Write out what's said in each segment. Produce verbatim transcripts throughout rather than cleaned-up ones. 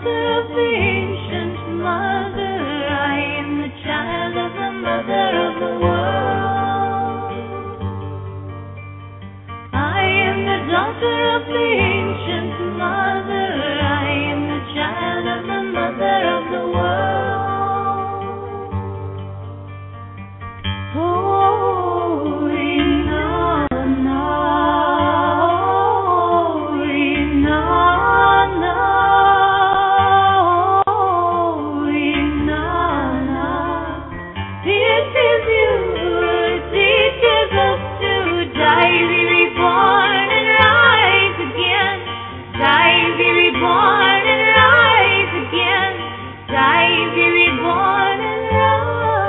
daughter of the ancient mother. I am the child of the mother of the world. I am the daughter of the ancient mother. I am the child of the mother of the world. Oh, Inanna, oh, Inanna, oh, Inanna. This is you who teaches us to die, be reborn and rise again. Die, be reborn and rise again. Die, be reborn and rise.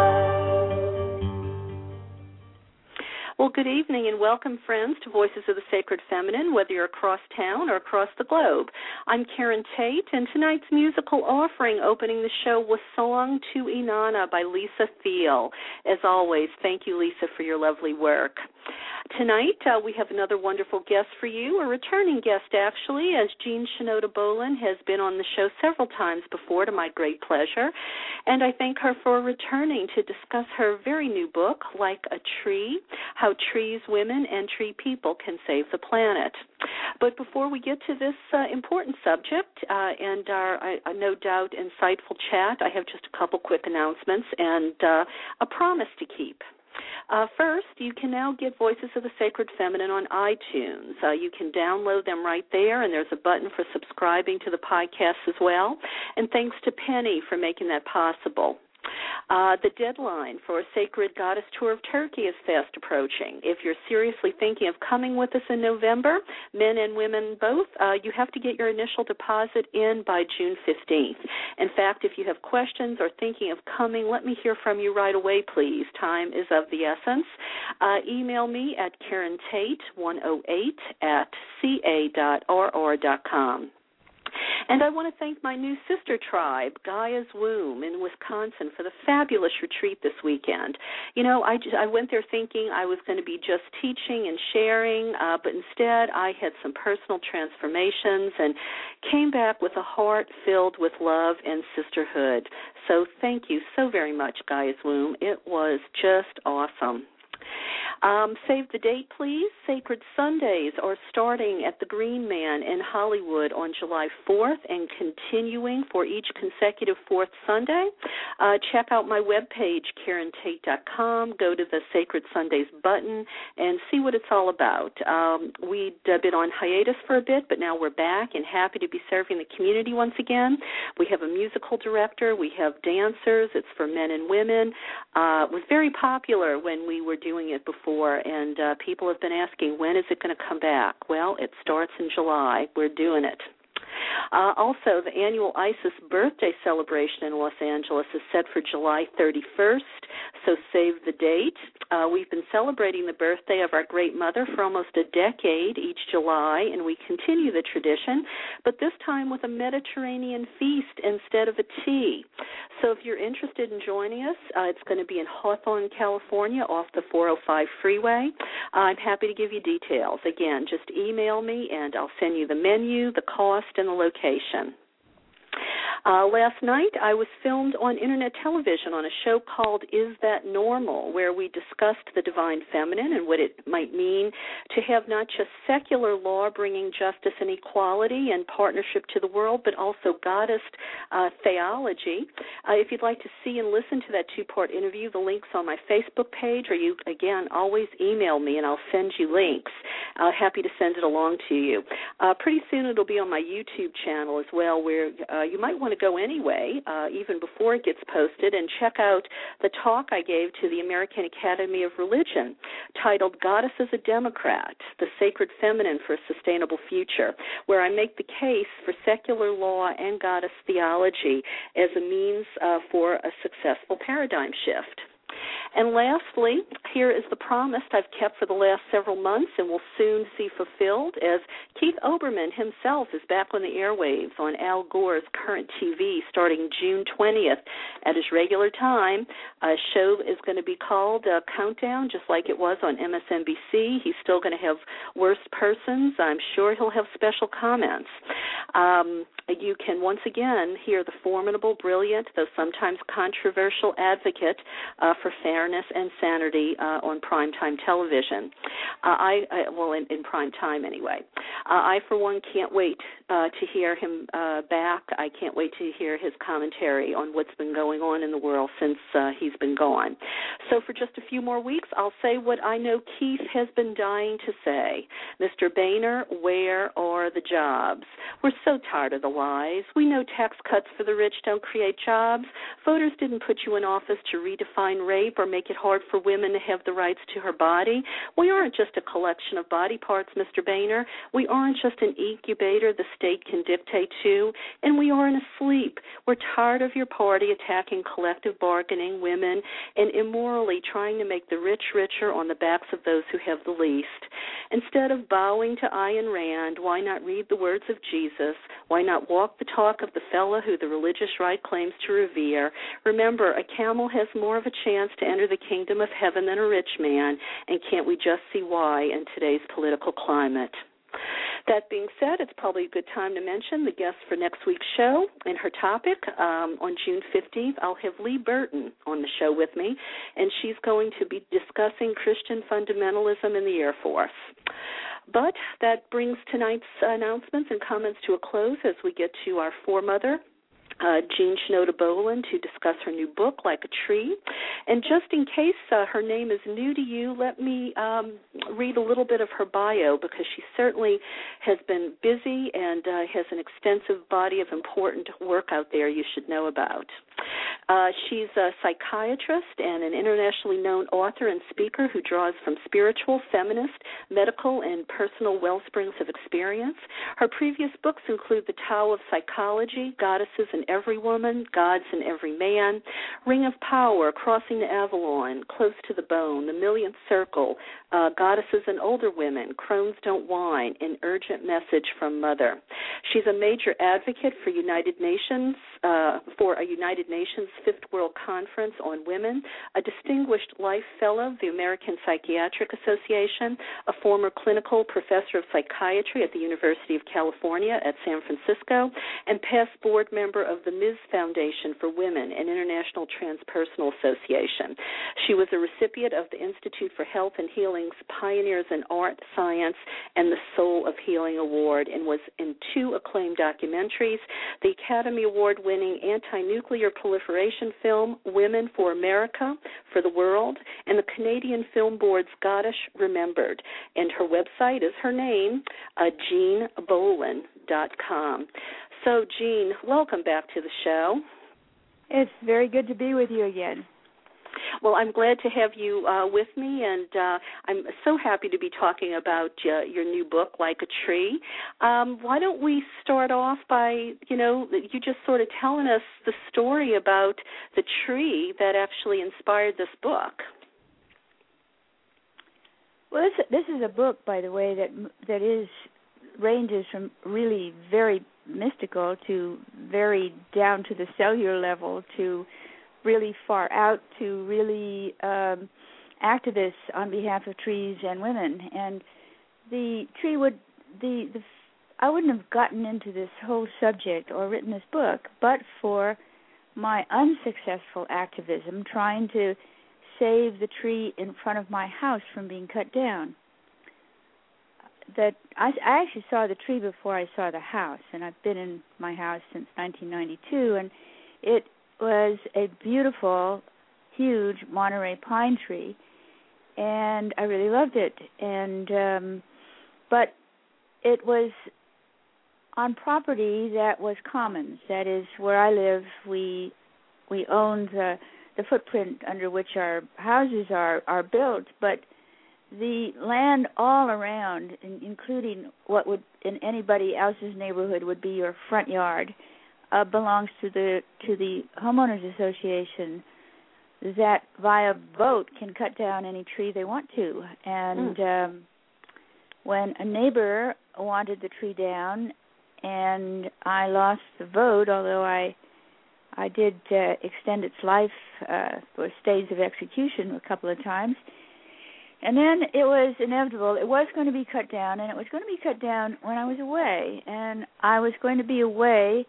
Well, good evening and welcome, friends, to Voices of the Sacred Feminine, whether you're across town or across the globe. I'm Karen Tate, and tonight's musical offering opening the show was Song to Inanna by Lisa Thiel. As always, thank you, Lisa, for your lovely work. Tonight, uh, we have another wonderful guest for you, a returning guest, actually, as Jean Shinoda Bolen has been on the show several times before, to my great pleasure, and I thank her for returning to discuss her very new book, Like a Tree, How Trees, Women, and Tree People Can Save the Planet. But before we get to this uh, important subject uh, and our, uh, no doubt, insightful chat, I have just a couple quick announcements and uh, a promise to keep. Uh, first, you can now get Voices of the Sacred Feminine on iTunes. Uh, you can download them right there, and there's a button for subscribing to the podcast as well. And thanks to Penny for making that possible. Uh, the deadline for a Sacred Goddess Tour of Turkey is fast approaching. If you're seriously thinking of coming with us in November, men and women both, uh, you have to get your initial deposit in by June fifteenth. In fact, if you have questions or thinking of coming, let me hear from you right away, please. Time is of the essence. Uh, email me at Karen Tate one oh eight at c a dot r r dot com. And I want to thank my new sister tribe, Gaia's Womb in Wisconsin, for the fabulous retreat this weekend. You know, I, just, I went there thinking I was going to be just teaching and sharing, uh, but instead I had some personal transformations and came back with a heart filled with love and sisterhood. So thank you so very much, Gaia's Womb. It was just awesome. Um, save the date, please. Sacred Sundays are starting at the Green Man in Hollywood on July fourth and continuing for each consecutive fourth Sunday. Uh, check out my webpage, Karen Tate dot com. Go to the Sacred Sundays button and see what it's all about. Um, we'd uh, been on hiatus for a bit, but now we're back and happy to be serving the community once again. We have a musical director. We have dancers. It's for men and women. Uh, it was very popular when we were doing it before. And uh, people have been asking, when is it going to come back? Well, it starts in July. We're doing it. Uh, also, the annual ISIS birthday celebration in Los Angeles is set for July thirty-first, so save the date. Uh, we've been celebrating the birthday of our great mother for almost a decade each July, and we continue the tradition, but this time with a Mediterranean feast instead of a tea. So if you're interested in joining us, uh, it's going to be in Hawthorne, California, off the four oh five freeway. Uh, I'm happy to give you details. Again, just email me, and I'll send you the menu, the cost, and the location. Uh, last night, I was filmed on Internet television on a show called Is That Normal, where we discussed the divine feminine and what it might mean to have not just secular law bringing justice and equality and partnership to the world, but also goddess uh, theology. Uh, if you'd like to see and listen to that two-part interview, the link's on my Facebook page, or you, again, always email me and I'll send you links. Uh, happy to send it along to you. Uh, pretty soon it'll be on my YouTube channel as well, where uh, you might want to go anyway, uh, even before it gets posted, and check out the talk I gave to the American Academy of Religion titled Goddess as a Democrat, the Sacred Feminine for a Sustainable Future, where I make the case for secular law and goddess theology as a means uh, for a successful paradigm shift. And lastly, here is the promise I've kept for the last several months and will soon see fulfilled, as Keith Olbermann himself is back on the airwaves on Al Gore's Current T V starting June twentieth at his regular time. A show is going to be called uh, Countdown, just like it was on M S N B C. He's still going to have Worst Persons. I'm sure he'll have special comments. Um, you can once again hear the formidable, brilliant, though sometimes controversial advocate uh, for fairness and sanity uh, on primetime television. Uh, I, I well, in, in prime time anyway. Uh, I, for one, can't wait uh, to hear him uh, back. I can't wait to hear his commentary on what's been going on in the world since uh, he's been gone. So for just a few more weeks, I'll say what I know Keith has been dying to say. Mister Boehner, where are the jobs? We're so tired of the lies. We know tax cuts for the rich don't create jobs. Voters didn't put you in office to redefine rape or make it hard for women to have the rights to her body. We aren't just a collection of body parts, Mister Boehner. We aren't just an incubator the state can dictate to, and we aren't asleep. We're tired of your party attacking collective bargaining, women, and immorally trying to make the rich richer on the backs of those who have the least. Instead of bowing to Ayn Rand, why not read the words of Jesus? Why not walk the talk of the fellow who the religious right claims to revere? Remember, a camel has more of a chance to enter the kingdom of heaven than a rich man, and can't we just see why in today's political climate? That being said, it's probably a good time to mention the guest for next week's show and her topic. Um, on June fifteenth, I'll have Lee Burton on the show with me, and she's going to be discussing Christian fundamentalism in the Air Force. But that brings tonight's announcements and comments to a close as we get to our foremother, Uh, Jean Shinoda Boland, to discuss her new book, Like a Tree. And just in case uh, her name is new to you, let me um, read a little bit of her bio, because she certainly has been busy and uh, has an extensive body of important work out there you should know about. Uh, she's a psychiatrist and an internationally known author and speaker who draws from spiritual, feminist, medical, and personal wellsprings of experience. Her previous books include The Tao of Psychology, Goddesses in Every Woman, Gods in Every Man, Ring of Power, Crossing the Avalon, Close to the Bone, The Millionth Circle, uh, Goddesses and Older Women, Crones Don't Whine, An Urgent Message from Mother. She's a major advocate for United Nations, uh, for a United Nations Fifth World Conference on Women, a distinguished life fellow of the American Psychiatric Association, a former clinical professor of psychiatry at the University of California at San Francisco, and past board member of the Miz Foundation for Women, an international transpersonal association. She was a recipient of the Institute for Health and Healing's Pioneers in Art, Science, and the Soul of Healing Award, and was in two acclaimed documentaries, the Academy Award-winning anti-nuclear proliferation film, Women for America, for the World, and the Canadian Film Board's Goddess Remembered. And her website is her name, uh, jean boland dot com. So, Jean, welcome back to the show. It's very good to be with you again. Well, I'm glad to have you uh, with me, and uh, I'm so happy to be talking about uh, your new book, Like a Tree. Um, why don't we start off by, you know, you just sort of telling us the story about the tree that actually inspired this book. Well, this, this is a book, by the way, that that is ranges from really very mystical to very down to the cellular level to really far out to really um, activists on behalf of trees and women. And the tree would, the, the I wouldn't have gotten into this whole subject or written this book but for my unsuccessful activism trying to save the tree in front of my house from being cut down. That I, I actually saw the tree before I saw the house, and I've been in my house since nineteen ninety-two, and it was a beautiful, huge Monterey pine tree, and I really loved it. And um, but it was on property that was commons. That is, where I live, we we own the the footprint under which our houses are are built, but the land all around, including what would in anybody else's neighborhood would be your front yard, uh, belongs to the to the homeowners association. that via vote can cut down any tree they want to. And mm. um, when a neighbor wanted the tree down and I lost the vote, although I I did uh, extend its life uh, for stays of execution a couple of times. And then it was inevitable. It was going to be cut down, and it was going to be cut down when I was away. And I was going to be away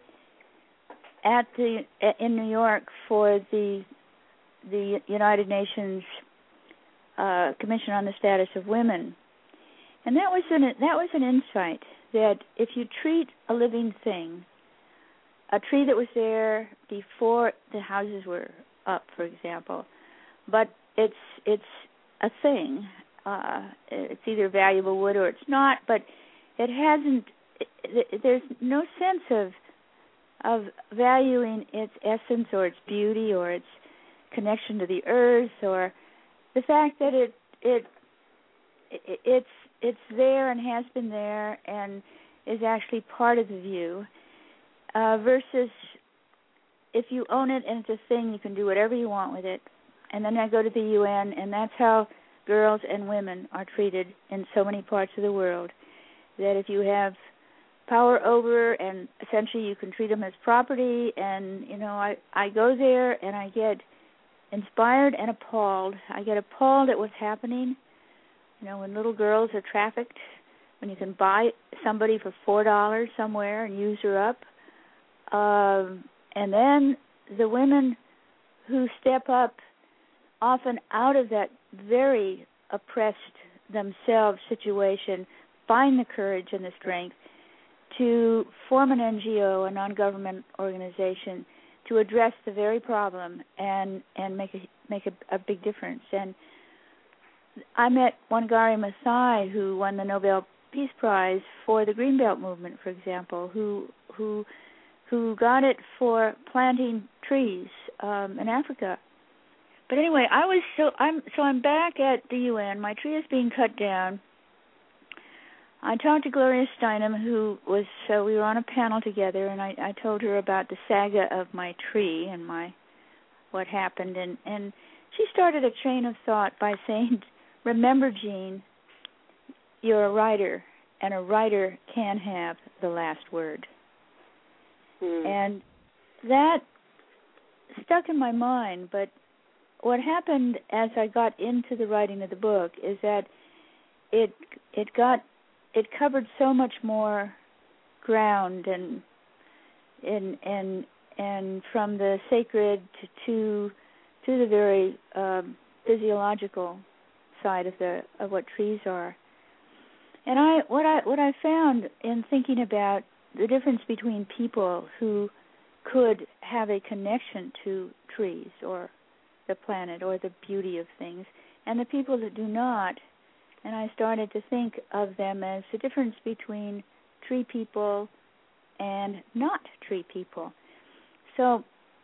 at the in New York for the the United Nations uh, Commission on the Status of Women. And that was an that was an insight that if you treat a living thing, a tree that was there before the houses were up, for example, but it's it's a thing. Uh, it's either valuable wood or it's not, but it hasn't. It, there's no sense of of valuing its essence or its beauty or its connection to the earth or the fact that it it, it it's it's there and has been there and is actually part of the view. Uh, versus if you own it and it's a thing, you can do whatever you want with it. And then I go to the U N, and that's how girls and women are treated in so many parts of the world, that if you have power over, and essentially you can treat them as property. And, you know, I, I go there and I get inspired and appalled. I get appalled at what's happening, you know, when little girls are trafficked, when you can buy somebody for four dollars somewhere and use her up. Um, and then the women who step up often out of that very oppressed themselves situation find the courage and the strength to form an N G O, a non-government organization, to address the very problem and, and make a make a, a big difference. And I met Wangari Maathai, who won the Nobel Peace Prize for the Greenbelt movement, for example, who who who got it for planting trees um, in Africa. But anyway, I was so I'm so I'm back at the U N. My tree is being cut down. I talked to Gloria Steinem, who was so we were on a panel together, and I, I told her about the saga of my tree and my what happened, and and she started a chain of thought by saying, "Remember, Jean, you're a writer, and a writer can have the last word." Mm. And that stuck in my mind, but what happened as I got into the writing of the book is that it it got it covered so much more ground, and and and and from the sacred to to, to the very um, physiological side of the of what trees are. And I what I what I found in thinking about the difference between people who could have a connection to trees or the planet or the beauty of things, and the people that do not, and I started to think of them as the difference between tree people and not tree people. So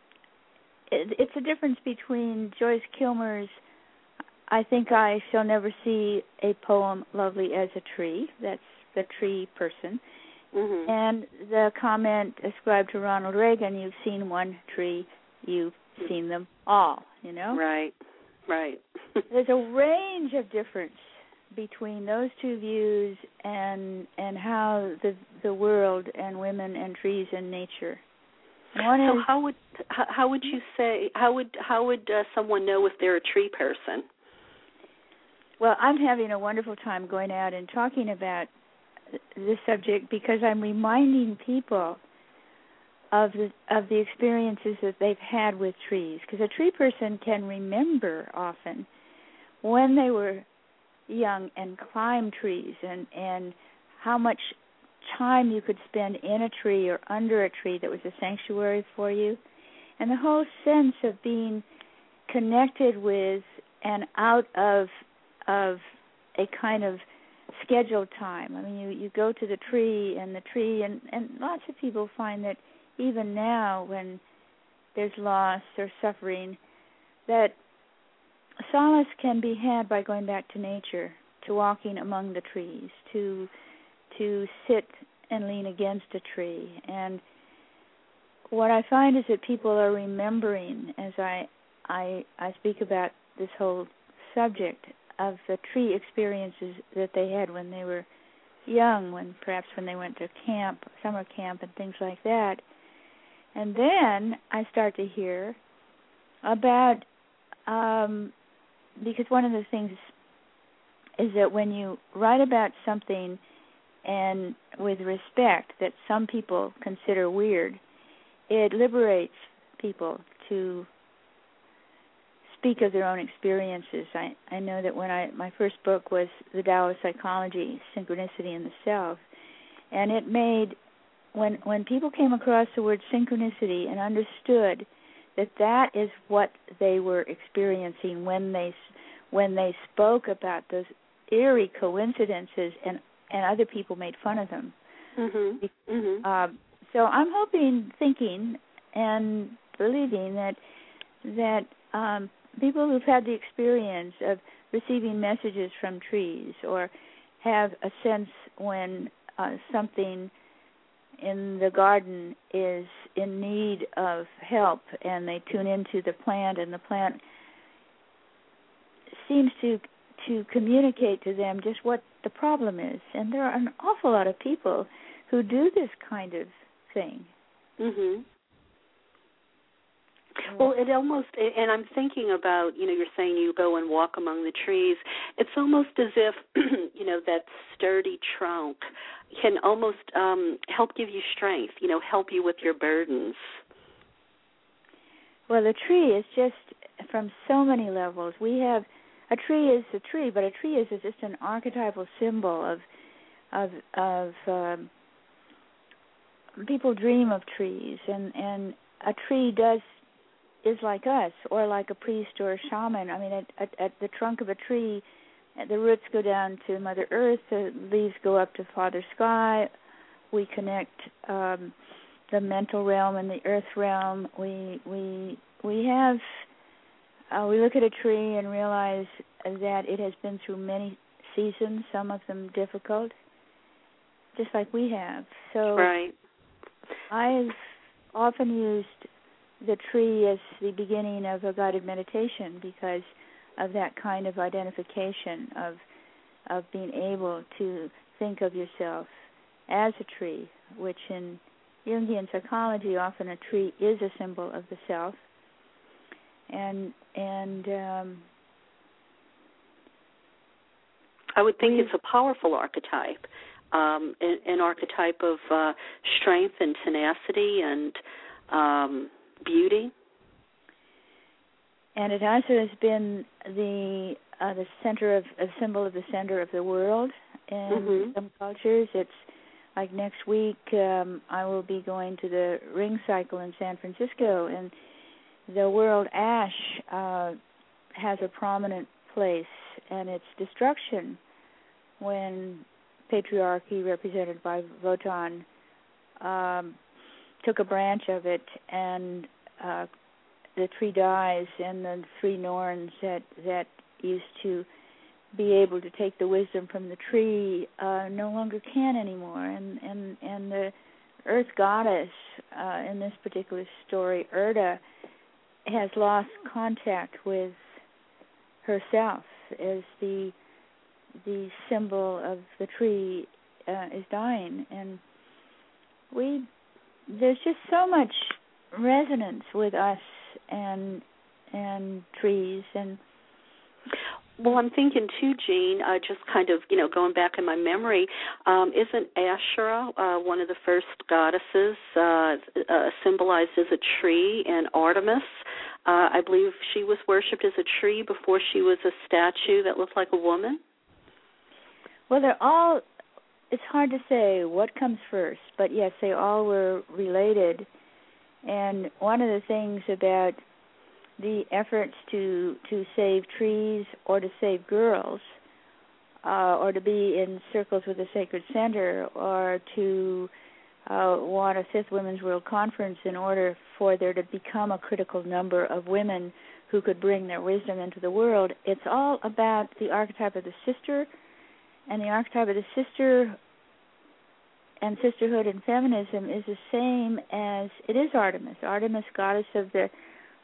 it, it's a difference between Joyce Kilmer's I think I shall never see a poem lovely as a tree. That's the tree person. Mm-hmm. And the comment ascribed to Ronald Reagan, you've seen one tree, you've seen them all, you know? Right, right. There's a range of difference between those two views and and how the the world and women and trees and nature. One so is, how would how, how would you say, how would, how would uh, someone know if they're a tree person? Well, I'm having a wonderful time going out and talking about this subject because I'm reminding people of the of the experiences that they've had with trees. Because a tree person can remember often when they were young and climbed trees, and, and how much time you could spend in a tree or under a tree that was a sanctuary for you. And the whole sense of being connected with and out of of a kind of scheduled time. I mean, you, you go to the tree, and the tree, and, and lots of people find that even now when there's loss or suffering, that solace can be had by going back to nature, to walking among the trees, to to sit and lean against a tree. And what I find is that people are remembering as I I I speak about this whole subject of the tree experiences that they had when they were young, when perhaps when they went to camp, summer camp, and things like that. And then I start to hear about, um, because one of the things is that when you write about something and with respect that some people consider weird, it liberates people to speak of their own experiences. I, I know that when I my first book was The Tao of Psychology, Synchronicity in the Self, and it made, when when people came across the word synchronicity and understood that that is what they were experiencing when they when they spoke about those eerie coincidences, and, and other people made fun of them. Mm-hmm. Mm-hmm. Um, so I'm hoping, thinking, and believing that that um, people who've had the experience of receiving messages from trees, or have a sense when uh, something in the garden is in need of help, and they tune into the plant, and the plant seems to to communicate to them just what the problem is. And there are an awful lot of people who do this kind of thing. Mm-hmm. Well, it almost, and I'm thinking about, you know, you're saying you go and walk among the trees. It's almost as if, you know, that sturdy trunk can almost um, help give you strength, you know, help you with your burdens. Well, the tree is just from so many levels. We have, a tree is a tree, but a tree is just an archetypal symbol of, of, of um, people dream of trees, and, and a tree does, is like us, or like a priest or a shaman. I mean, at, at, at the trunk of a tree, the roots go down to Mother Earth, the leaves go up to Father Sky. We connect um, the mental realm and the earth realm. We we we have uh, we look at a tree and realize that it has been through many seasons, some of them difficult, just like we have. So right. I've often used the tree as the beginning of a guided meditation because of that kind of identification of of being able to think of yourself as a tree, which in Jungian psychology, often a tree is a symbol of the self. And and um, I would think it's a powerful archetype, um, an, an archetype of uh, strength and tenacity and um, beauty. And it also has been the uh, the center of a symbol of the center of the world in mm-hmm. some cultures. It's like next week um, I will be going to the Ring Cycle in San Francisco, and the world ash uh, has a prominent place, and its destruction when patriarchy, represented by Wotan, um, took a branch of it, and uh, the tree dies, and the three Norns that that used to be able to take the wisdom from the tree uh, no longer can anymore, and and and the Earth Goddess uh, in this particular story, Erda, has lost contact with herself as the the symbol of the tree uh, is dying, and we there's just so much resonance with us and and trees. And well, I'm thinking too, Jean, uh, just kind of, you know, going back in my memory, um, isn't Ashura uh, one of the first goddesses uh, uh, symbolized as a tree, and Artemis? Uh, I believe she was worshipped as a tree before she was a statue that looked like a woman. Well, they're all, it's hard to say what comes first, but yes, they all were related. And one of the things about the efforts to to save trees or to save girls uh, or to be in circles with the Sacred Center or to uh, want a fifth Women's World Conference in order for there to become a critical number of women who could bring their wisdom into the world, it's all about the archetype of the sister, and the archetype of the sister and sisterhood and feminism is the same as it is Artemis. Artemis, goddess of the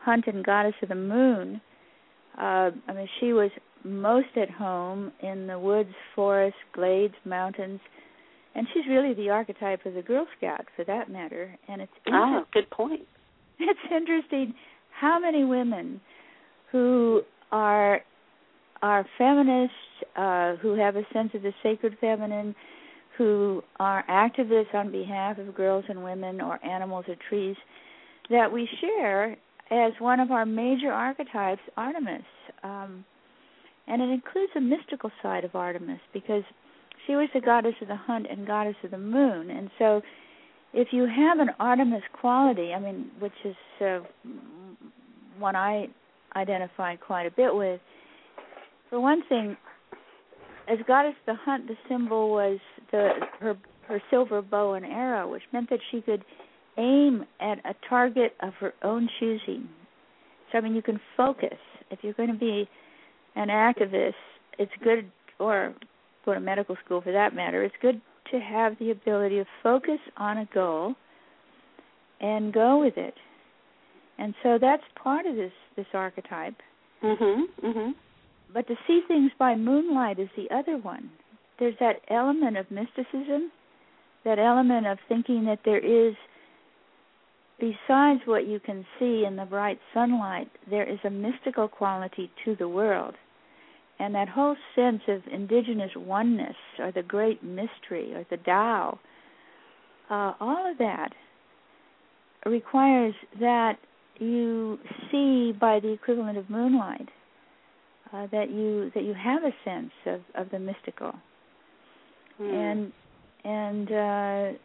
Hunt and Goddess of the Moon, uh, I mean, she was most at home in the woods, forests, glades, mountains, and she's really the archetype of the Girl Scout, for that matter. And it's ah, good point. It's interesting how many women who are are feminists, uh, who have a sense of the sacred feminine, who are activists on behalf of girls and women or animals or trees, that we share as one of our major archetypes, Artemis. Um, and it includes a mystical side of Artemis, because she was the goddess of the hunt and goddess of the moon. And so if you have an Artemis quality, I mean, which is uh, one I identify quite a bit with, for one thing, as goddess of the hunt, the symbol was the her her silver bow and arrow, which meant that she could aim at a target of her own choosing. So, I mean, you can focus. If you're going to be an activist, it's good, or go to medical school for that matter, it's good to have the ability to focus on a goal and go with it. And so that's part of this, this archetype. Mm-hmm, mm-hmm. But to see things by moonlight is the other one. There's that element of mysticism, that element of thinking that there is, besides what you can see in the bright sunlight, there is a mystical quality to the world. And that whole sense of indigenous oneness, or the great mystery, or the Tao, uh, all of that requires that you see by the equivalent of moonlight, uh, that you that you have a sense of, of the mystical. Mm. And and uh,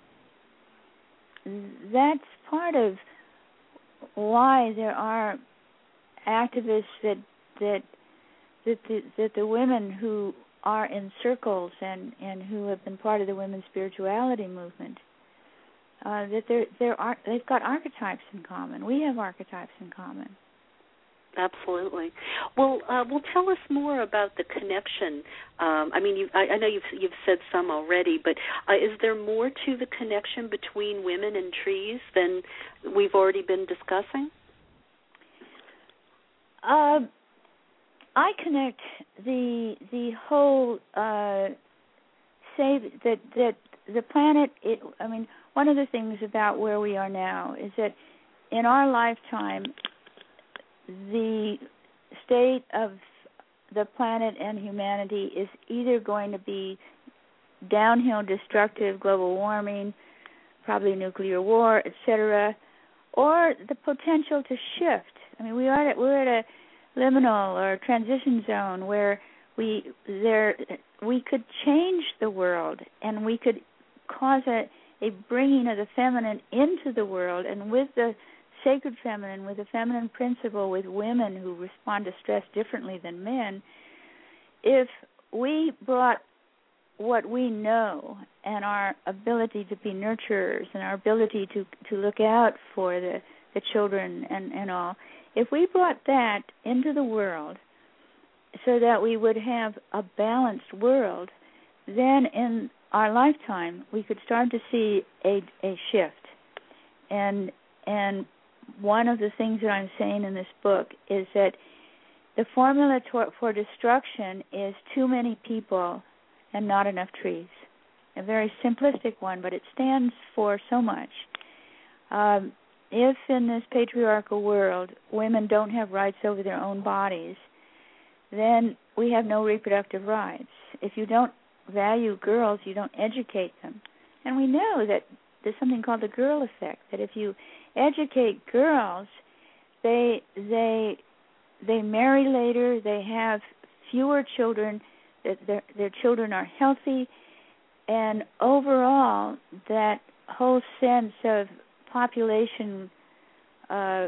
that's part of why there are activists that that that the, that the women who are in circles and, and who have been part of the women's spirituality movement, uh, that they're, they're ar- they've got archetypes in common. We have archetypes in common. Absolutely. Well, uh, well, tell us more about the connection. Um, I mean, you, I, I know you've you've said some already, but uh, is there more to the connection between women and trees than we've already been discussing? Uh, I connect the the whole uh, say that that the planet. It, I mean, one of the things about where we are now is that in our lifetime, the state of the planet and humanity is either going to be downhill, destructive, global warming, probably nuclear war, et cetera, or the potential to shift. I mean, we are at, we're at a liminal or transition zone where we there we could change the world, and we could cause a, a bringing of the feminine into the world, and with the sacred feminine, with the feminine principle, with women who respond to stress differently than men. If we brought what we know and our ability to be nurturers and our ability to, to look out for the, the children and, and all, if we brought that into the world so that we would have a balanced world, then in our lifetime we could start to see a, a shift. And and one of the things that I'm saying in this book is that the formula to, for destruction is too many people and not enough trees. A very simplistic one, but it stands for so much. Um, if in this patriarchal world women don't have rights over their own bodies, then we have no reproductive rights. If you don't value girls, you don't educate them. And we know that there's something called the girl effect, that if you educate girls, they they they marry later, they have fewer children, that their their children are healthy, and overall that whole sense of population uh,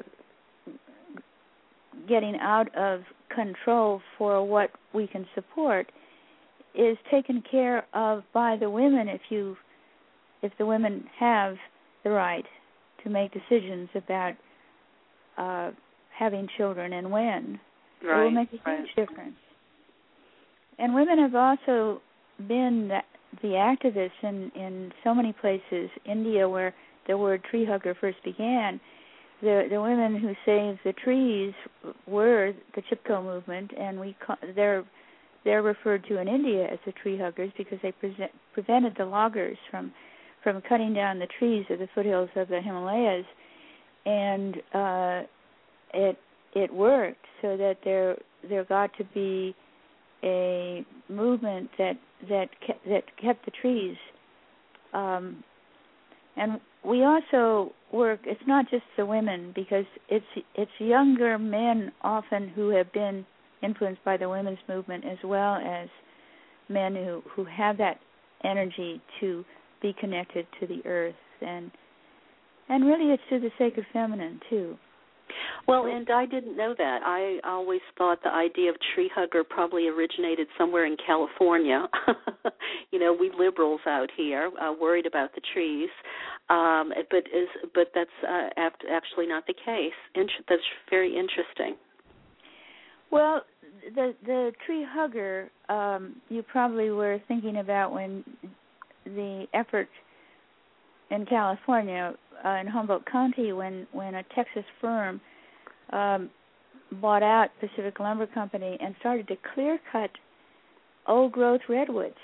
getting out of control for what we can support is taken care of by the women if you if the women have the right to make decisions about uh, having children and when. Right, it will make a huge right. difference. And women have also been the, the activists in, in so many places. India, where the word tree hugger first began, the the women who saved the trees were the Chipko movement, and we ca- they're they're referred to in India as the tree huggers because they present, prevented the loggers from from cutting down the trees at the foothills of the Himalayas, and uh, it it worked so that there there got to be a movement that that kept, that kept the trees. Um, and we also work. It's not just the women because it's it's younger men often who have been influenced by the women's movement as well as men who, who have that energy to be connected to the earth and and really it's to the sacred feminine too. Well, and I didn't know that. I always thought the idea of tree hugger probably originated somewhere in California. You know, we liberals out here uh, worried about the trees, um, but is but that's uh, actually not the case. Int- that's very interesting. Well, the the tree hugger um, you probably were thinking about when the effort in California, uh, in Humboldt County, when, when a Texas firm um, bought out Pacific Lumber Company and started to clear cut old-growth redwoods.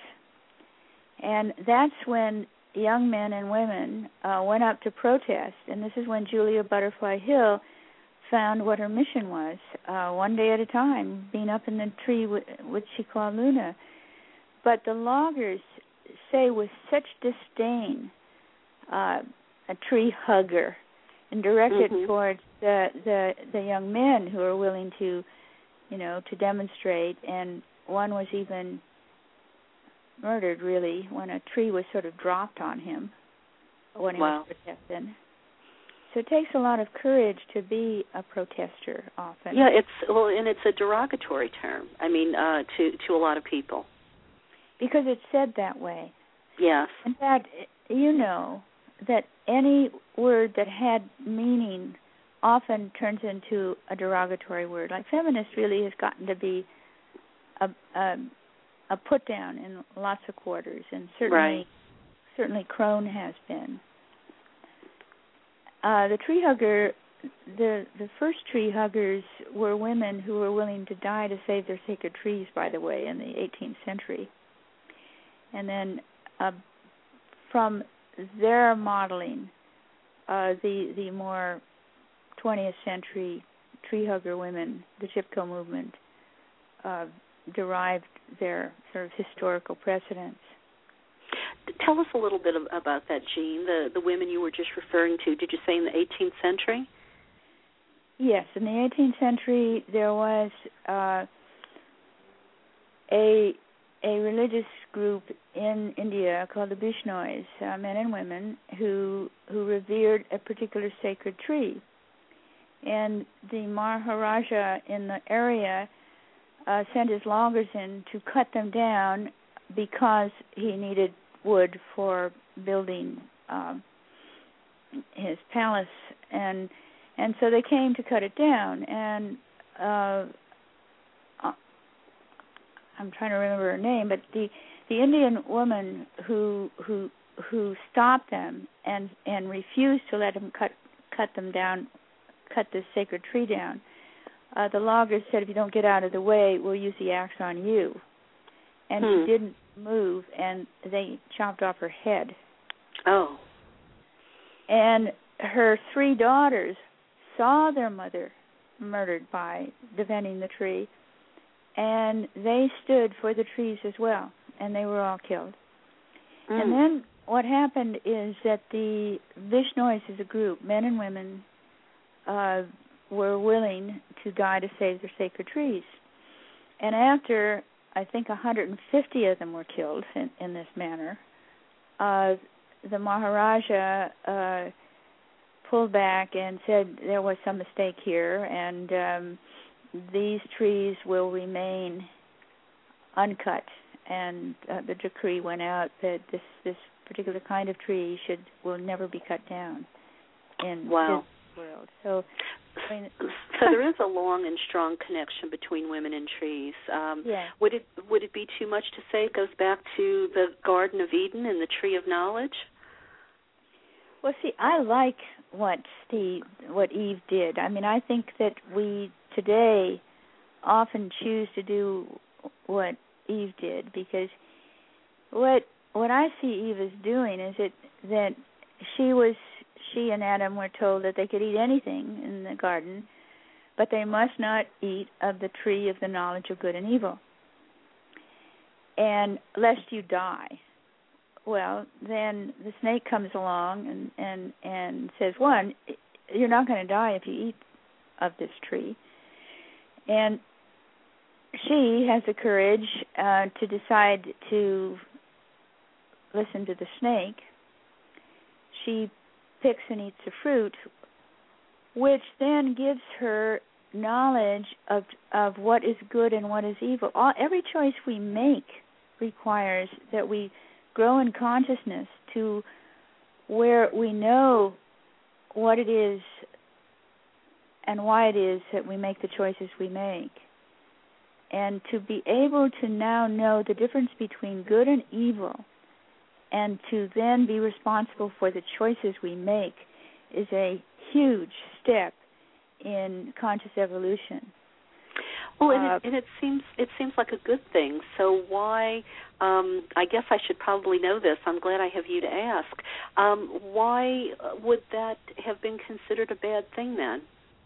And that's when young men and women uh, went up to protest, and this is when Julia Butterfly Hill found what her mission was, uh, one day at a time, being up in the tree with, which she called Luna. But the loggers say with such disdain, Uh, a tree hugger, and directed mm-hmm. towards the, the the young men who are willing to, you know, to demonstrate. And one was even murdered, really, when a tree was sort of dropped on him when he wow. was protesting. So it takes a lot of courage to be a protester. Often, yeah, it's well, and it's a derogatory term. I mean, uh, to to a lot of people because it's said that way. Yes. In fact, you know that any word that had meaning often turns into a derogatory word. Like feminist really has gotten to be a a, a put down in lots of quarters, and certainly right. certainly crone has been. Uh, the tree hugger, the the first tree huggers were women who were willing to die to save their sacred trees. By the way, in the eighteenth century, and then uh, from their modeling, uh, the the more twentieth century tree hugger women, the Chipko movement, uh, derived their sort of historical precedents. Tell us a little bit about that, Jean, the, the women you were just referring to. Did you say in the eighteenth century? Yes, in the eighteenth century there was uh, a a religious group in India called the Bishnois, uh, men and women, who who revered a particular sacred tree. And the Maharaja in the area uh, sent his loggers in to cut them down because he needed wood for building um, his palace. And and so they came to cut it down. And uh, I'm trying to remember her name, but the the Indian woman who who who stopped them and and refused to let them cut cut them down, cut this sacred tree down. Uh, the loggers said, "If you don't get out of the way, we'll use the axe on you." And hmm. she didn't move, and they chopped off her head. Oh. And her three daughters saw their mother murdered by defending the tree, and they stood for the trees as well, and they were all killed. Mm. And then what happened is that the Bishnois as a group, men and women, uh, were willing to die to save their sacred trees. And after, I think, one hundred fifty of them were killed in, in this manner, uh, the Maharaja uh, pulled back and said there was some mistake here, and um, these trees will remain uncut. And uh, the decree went out that this, this particular kind of tree should will never be cut down in wow. this world. So, I mean, so there is a long and strong connection between women and trees. Um, yeah. Would it would it be too much to say it goes back to the Garden of Eden and the Tree of Knowledge? Well, see, I like what Steve, what Eve did. I mean, I think that we today often choose to do what Eve did, because what what I see Eve as doing is it that she was she and Adam were told that they could eat anything in the garden, but they must not eat of the tree of the knowledge of good and evil, and lest you die. Well, then the snake comes along and, and, and says, one, you're not going to die if you eat of this tree. And she has the courage uh, to decide to listen to the snake. She picks and eats the fruit, which then gives her knowledge of of what is good and what is evil. All, every choice we make requires that we grow in consciousness to where we know what it is and why it is that we make the choices we make. And to be able to now know the difference between good and evil, and to then be responsible for the choices we make, is a huge step in conscious evolution. Well, and, uh, it, and it seems it seems like a good thing. So why? Um, I guess I should probably know this. I'm glad I have you to ask. Um, why would that have been considered a bad thing then?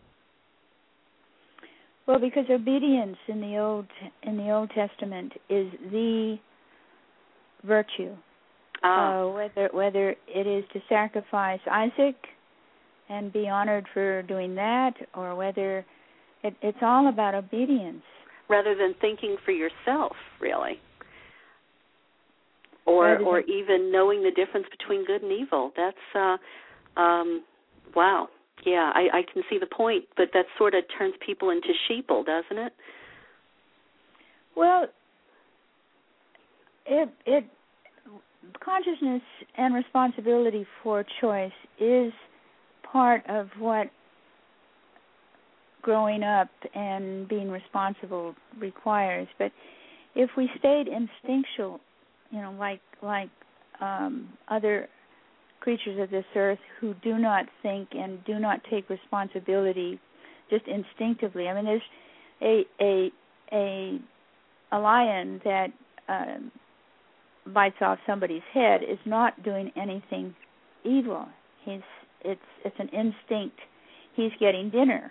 Well, because obedience in the old in the Old Testament is the virtue. Ah. Uh, whether whether it is to sacrifice Isaac and be honored for doing that, or whether it, it's all about obedience. Rather than thinking for yourself, really. Or or than, even knowing the difference between good and evil. That's, uh, um, wow. Yeah, I, I can see the point, but that sort of turns people into sheeple, doesn't it? Well, it it consciousness and responsibility for choice is part of what growing up and being responsible requires. But if we stayed instinctual, you know, like like um, other creatures of this earth who do not think and do not take responsibility just instinctively. I mean, there's a a a, a lion that um, bites off somebody's head is not doing anything evil. He's it's it's an instinct. He's getting dinner,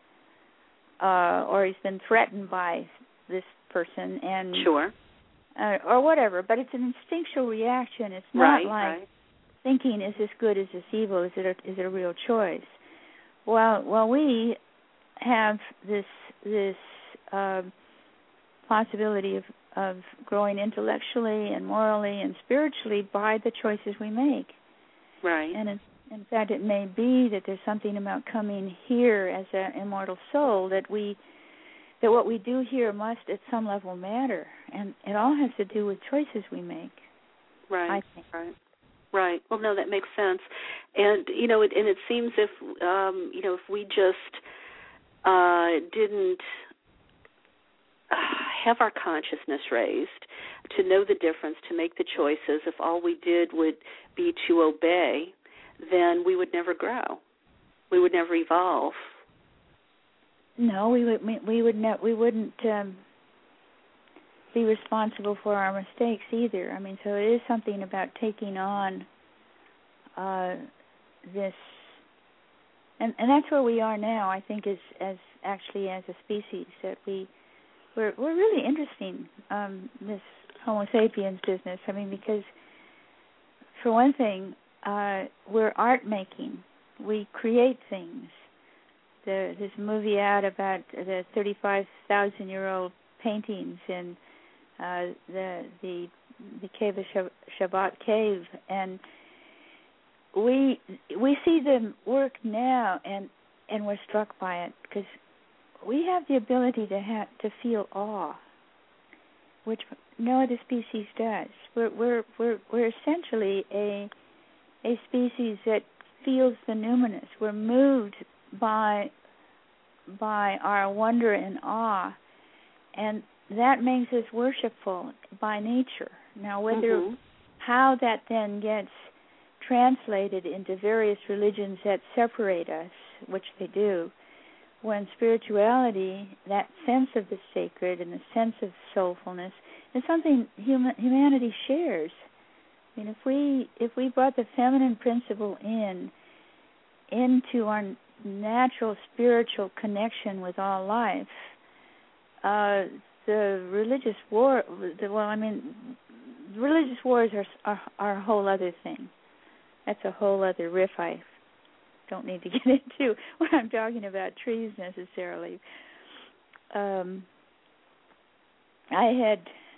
uh, or he's been threatened by this person, and sure, uh, or whatever. But it's an instinctual reaction. It's not right, like right. thinking, is this good, is this evil, is it a, is it a real choice? Well, well, we have this this uh, possibility of, of growing intellectually and morally and spiritually by the choices we make. Right. And in, in fact, it may be that there's something about coming here as an immortal soul that we that what we do here must at some level matter, and it all has to do with choices we make. Right. I think. Right. Right. Well, no, that makes sense. And, you know, it, and it seems if, um, you know, if we just uh, didn't uh, have our consciousness raised to know the difference, to make the choices, if all we did would be to obey, then we would never grow. We would never evolve. No, we would we, we would ne- we wouldn't um, be responsible for our mistakes either. I mean, so it is something about taking on uh, this, and and that's where we are now. I think as as actually as a species that we we're we're really interesting, um, this Homo sapiens business. I mean, because for one thing, uh, we're art making. We create things. The, there's a movie out about the thirty-five thousand year old paintings in uh, the the the cave of Shabbat Cave, and we we see them work now, and and we're struck by it because we have the ability to have to feel awe, which no other species does. We're we're we're we're essentially a a species that feels the numinous. We're moved by by our wonder and awe, and that makes us worshipful by nature. Now, whether mm-hmm. how that then gets translated into various religions that separate us, which they do, when spirituality, that sense of the sacred and the sense of soulfulness, is something human, humanity shares. I mean, if we if we brought the feminine principle in into our natural spiritual connection with all life, uh, the religious war, the, well, I mean, religious wars are, are are a whole other thing. That's a whole other riff I don't need to get into when I'm talking about trees necessarily. Um, I had,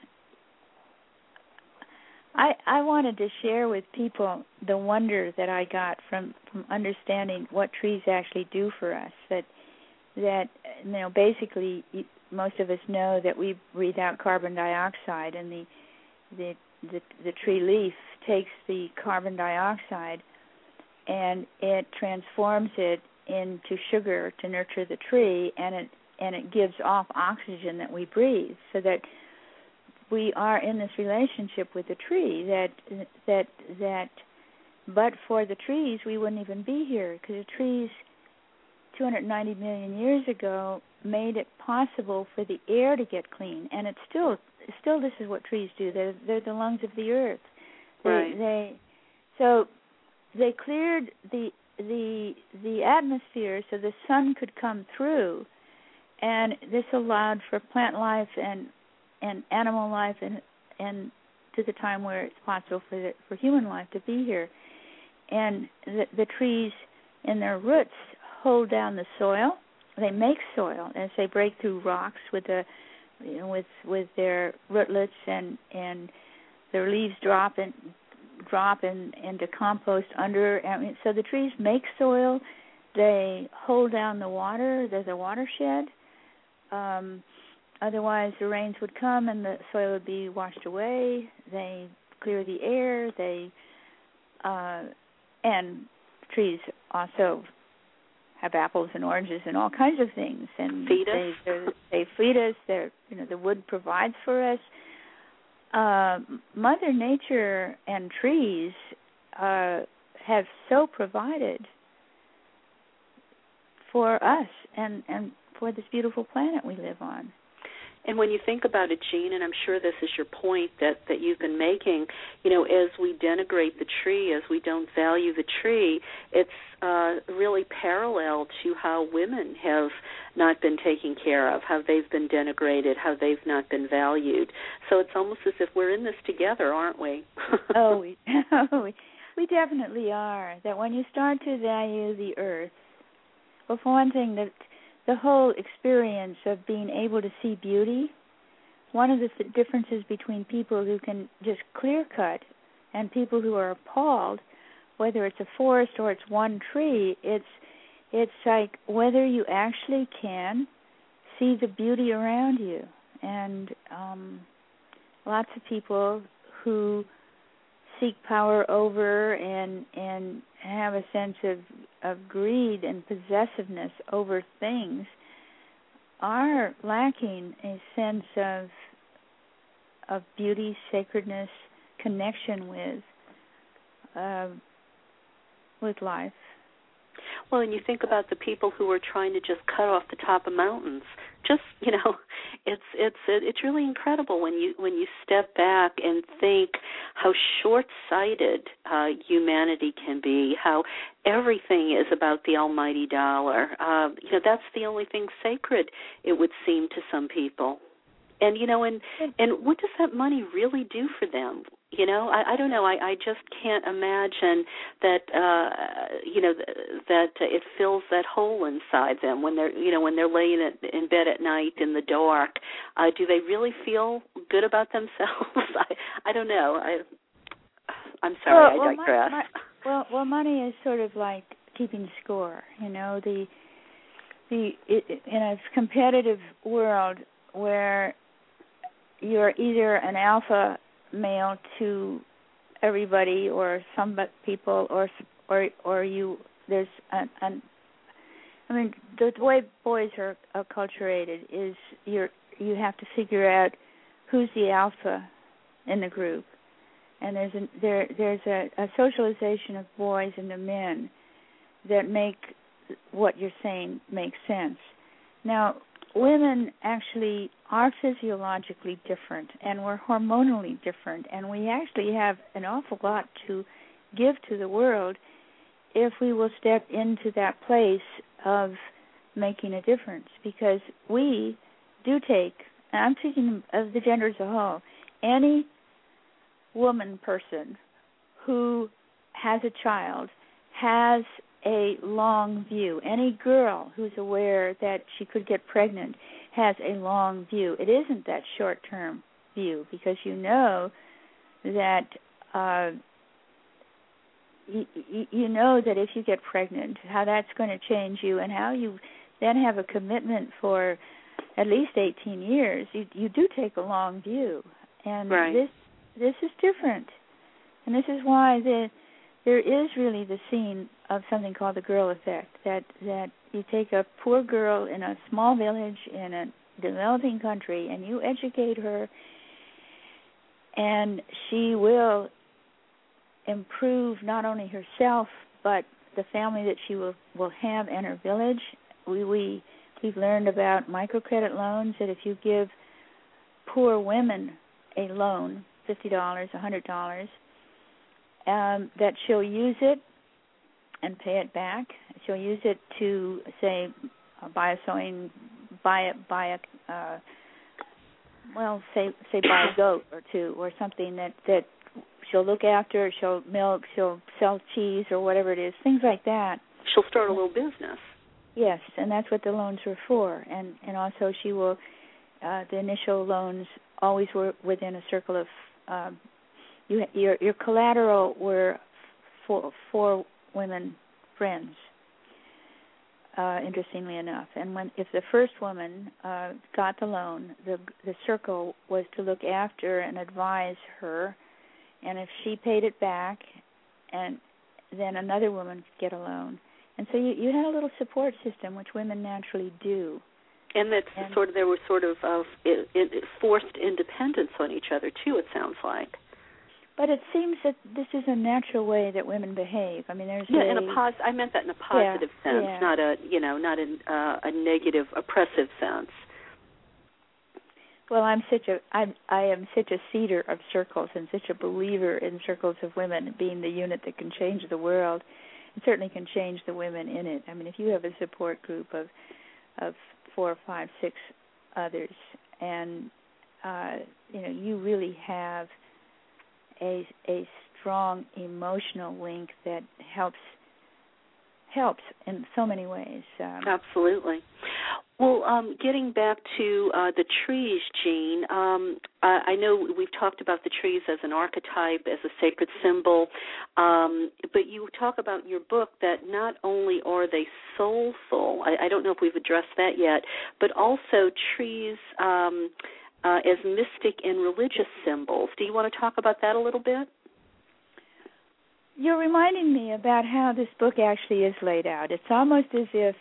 I I wanted to share with people the wonder that I got from, from understanding what trees actually do for us. That that you know, basically, most of us know that we breathe out carbon dioxide, and the the the, the tree leaf takes the carbon dioxide and it transforms it into sugar to nurture the tree, and it and it gives off oxygen that we breathe, so that we are in this relationship with the tree that that that but for the trees we wouldn't even be here, because the trees two hundred ninety million years ago made it possible for the air to get clean, and it's still still this is what trees do. They're they're the lungs of the earth. They, right. They so they cleared the the the atmosphere so the sun could come through, and this allowed for plant life and and animal life and and to the time where it's possible for the, for human life to be here. And the, the trees in their roots hold down the soil. They make soil as they break through rocks with the you know, with with their rootlets, and and their leaves drop and drop in, into compost under. I mean, so the trees make soil. They hold down the water. There's a watershed. Um, otherwise, the rains would come and the soil would be washed away. They clear the air. They uh, and trees also have apples and oranges and all kinds of things, and feed they us. they feed us. They're you know the wood provides for us. Uh, Mother Nature and trees uh, have so provided for us and, and for this beautiful planet we live on. And when you think about it, Jean, and I'm sure this is your point that, that you've been making, you know, as we denigrate the tree, as we don't value the tree, it's uh, really parallel to how women have not been taken care of, how they've been denigrated, how they've not been valued. So it's almost as if we're in this together, aren't we? oh, we, oh we, we definitely are. That when you start to value the earth, well, for one thing, that the whole experience of being able to see beauty, one of the th- differences between people who can just clear-cut and people who are appalled, whether it's a forest or it's one tree, it's it's like whether you actually can see the beauty around you. And um, lots of people who seek power over and and have a sense of, of greed and possessiveness over things are lacking a sense of of beauty, sacredness, connection with uh, with life. Well, and you think about the people who are trying to just cut off the top of mountains. Just, you know, it's it's it's really incredible when you when you step back and think how short-sighted uh, humanity can be, how everything is about the almighty dollar. Uh, you know, that's the only thing sacred, it would seem to some people. And, you know, and, and what does that money really do for them? You know, I, I don't know. I, I just can't imagine that, uh, you know, that it fills that hole inside them when they're, you know, when they're laying in bed at night in the dark. Uh, do they really feel good about themselves? I, I don't know. I, I'm sorry, well, I digress. Well, my, well, well, money is sort of like keeping score. You know, the the it, in a competitive world where you're either an alpha male to everybody or some people, or or or you there's an, an I mean the, the way boys are acculturated is you're you have to figure out who's the alpha in the group, and there's a, there there's a, a socialization of boys into men that make what you're saying make sense. Now, women actually are physiologically different, and we're hormonally different, and we actually have an awful lot to give to the world if we will step into that place of making a difference, because we do take, and I'm speaking of the gender as a whole, any woman person who has a child has a long view. Any girl who's aware that she could get pregnant has a long view. It isn't that short-term view, because you know that uh, you, you know that if you get pregnant, how that's going to change you, and how you then have a commitment for at least eighteen years. You, you do take a long view, and right. this this is different, and this is why the there is really the scene of something called the girl effect, that, that you take a poor girl in a small village in a developing country and you educate her, and she will improve not only herself but the family that she will, will have and her village. We, we, we've learned about microcredit loans, that if you give poor women a loan, fifty dollars, one hundred dollars, Um, that she'll use it and pay it back. She'll use it to, say, uh, buy a sewing, buy a, buy a, uh, well, say, say, buy a goat or two or something that, that she'll look after. She'll milk. She'll sell cheese or whatever it is. Things like that. She'll start a little business. Yes, and that's what the loans were for. And and also she will. Uh, the initial loans always were within a circle of. Um, You, your your collateral were four, four women friends, uh, interestingly enough. And when if the first woman uh, got the loan, the the circle was to look after and advise her, and if she paid it back, and then another woman could get a loan. And so you, you had a little support system, which women naturally do. And that's and, sort of there was sort of uh, it, it forced independence on each other too. It sounds like. But it seems that this is a natural way that women behave. I mean, there's yeah, a, in a pos- I meant that in a positive yeah, sense, yeah. not a you know, not in uh, a negative, oppressive sense. Well, I'm such a I'm I am such a seeder of circles and such a believer in circles of women being the unit that can change the world, and certainly can change the women in it. I mean, if you have a support group of of four, five, six others, and uh, you know, you really have a a strong emotional link that helps helps in so many ways. Um, Absolutely. Well, um, getting back to uh, the trees, Jean, um, I, I know we've talked about the trees as an archetype, as a sacred symbol, um, but you talk about in your book that not only are they soulful, I, I don't know if we've addressed that yet, but also trees um, uh, as mystic and religious symbols. Do you want to talk about that a little bit? You're reminding me about how this book actually is laid out. It's almost as if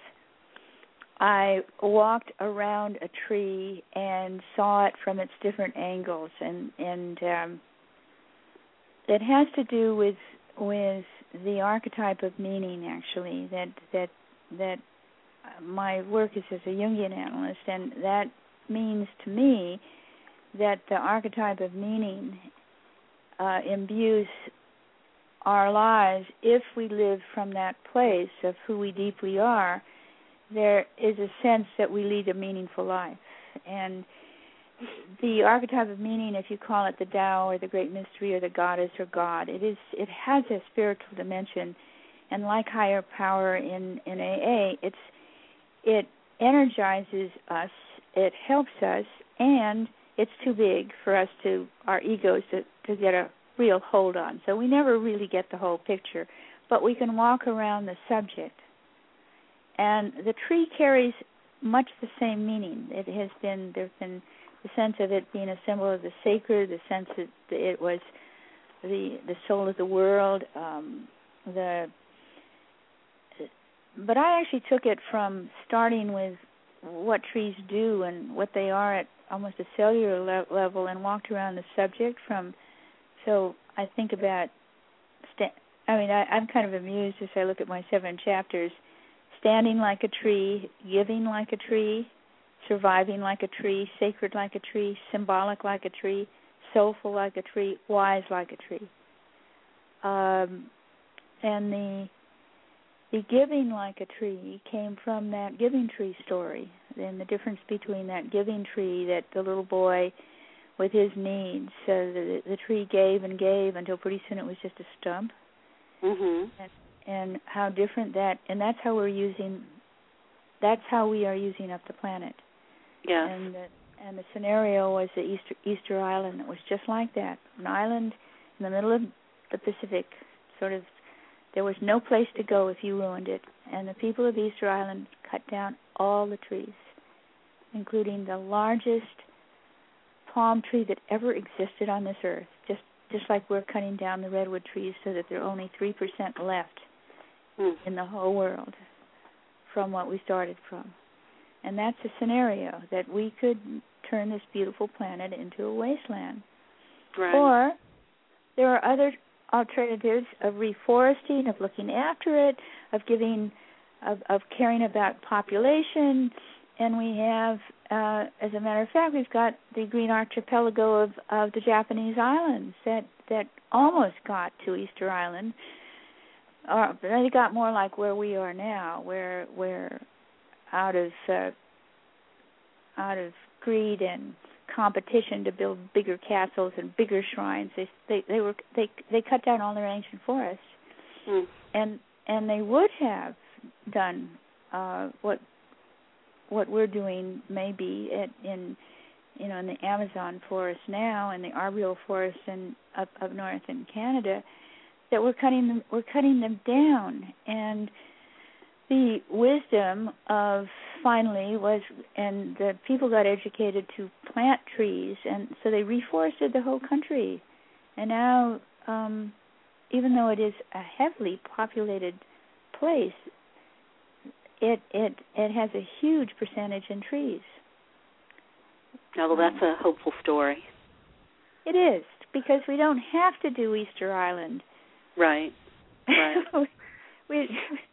I walked around a tree and saw it from its different angles, and and um, it has to do with with the archetype of meaning. Actually, that that that my work is as a Jungian analyst, and that means to me that the archetype of meaning uh, imbues our lives if we live from that place of who we deeply are. There is a sense that we lead a meaningful life. And the archetype of meaning, if you call it the Tao or the Great Mystery or the Goddess or God, it is it has a spiritual dimension. And like higher power in, in A A, it's it energizes us, it helps us, and it's too big for us to, our egos, to, to get a real hold on. So we never really get the whole picture. But we can walk around the subject. And the tree carries much the same meaning. It has been, there's been the sense of it being a symbol of the sacred, the sense that it was the the soul of the world. Um, the but I actually took it from starting with what trees do and what they are at almost a cellular le- level, and walked around the subject from. So I think about, sta- I mean, I, I'm kind of amused as I look at my seven chapters. Standing like a tree, giving like a tree, surviving like a tree, sacred like a tree, symbolic like a tree, soulful like a tree, wise like a tree. Um, and the the giving like a tree came from that giving tree story, and the difference between that giving tree that the little boy with his needs, so the, the tree gave and gave until pretty soon it was just a stump. Mhm. And, and how different that, and that's how we're using, that's how we are using up the planet. Yes. And the, and the scenario was the Easter Easter Island. It was just like that, an island in the middle of the Pacific. Sort of, there was no place to go if you ruined it. And the people of Easter Island cut down all the trees, including the largest palm tree that ever existed on this earth. Just just like we're cutting down the redwood trees so that there are only three percent left mm. in the whole world from what we started from. And that's a scenario that we could turn this beautiful planet into a wasteland. Right. Or there are other alternatives of reforesting, of looking after it, of giving, of, of caring about population. And we have, uh, as a matter of fact, we've got the Green Archipelago of, of the Japanese islands that, that almost got to Easter Island. Or they got more like where we are now, where where out of uh, out of greed and competition to build bigger castles and bigger shrines, they they, they were they they cut down all their ancient forests, mm. and and they would have done uh, what what we're doing maybe at, in you know in the Amazon forest now and the arboreal forest in up up north in Canada. That we're cutting them, we're cutting them down, and the wisdom of finally was, and the people got educated to plant trees, and so they reforested the whole country, and now, um, even though it is a heavily populated place, it it it has a huge percentage in trees. Oh, well, that's a hopeful story. It is, because we don't have to do Easter Island. Right, right. we,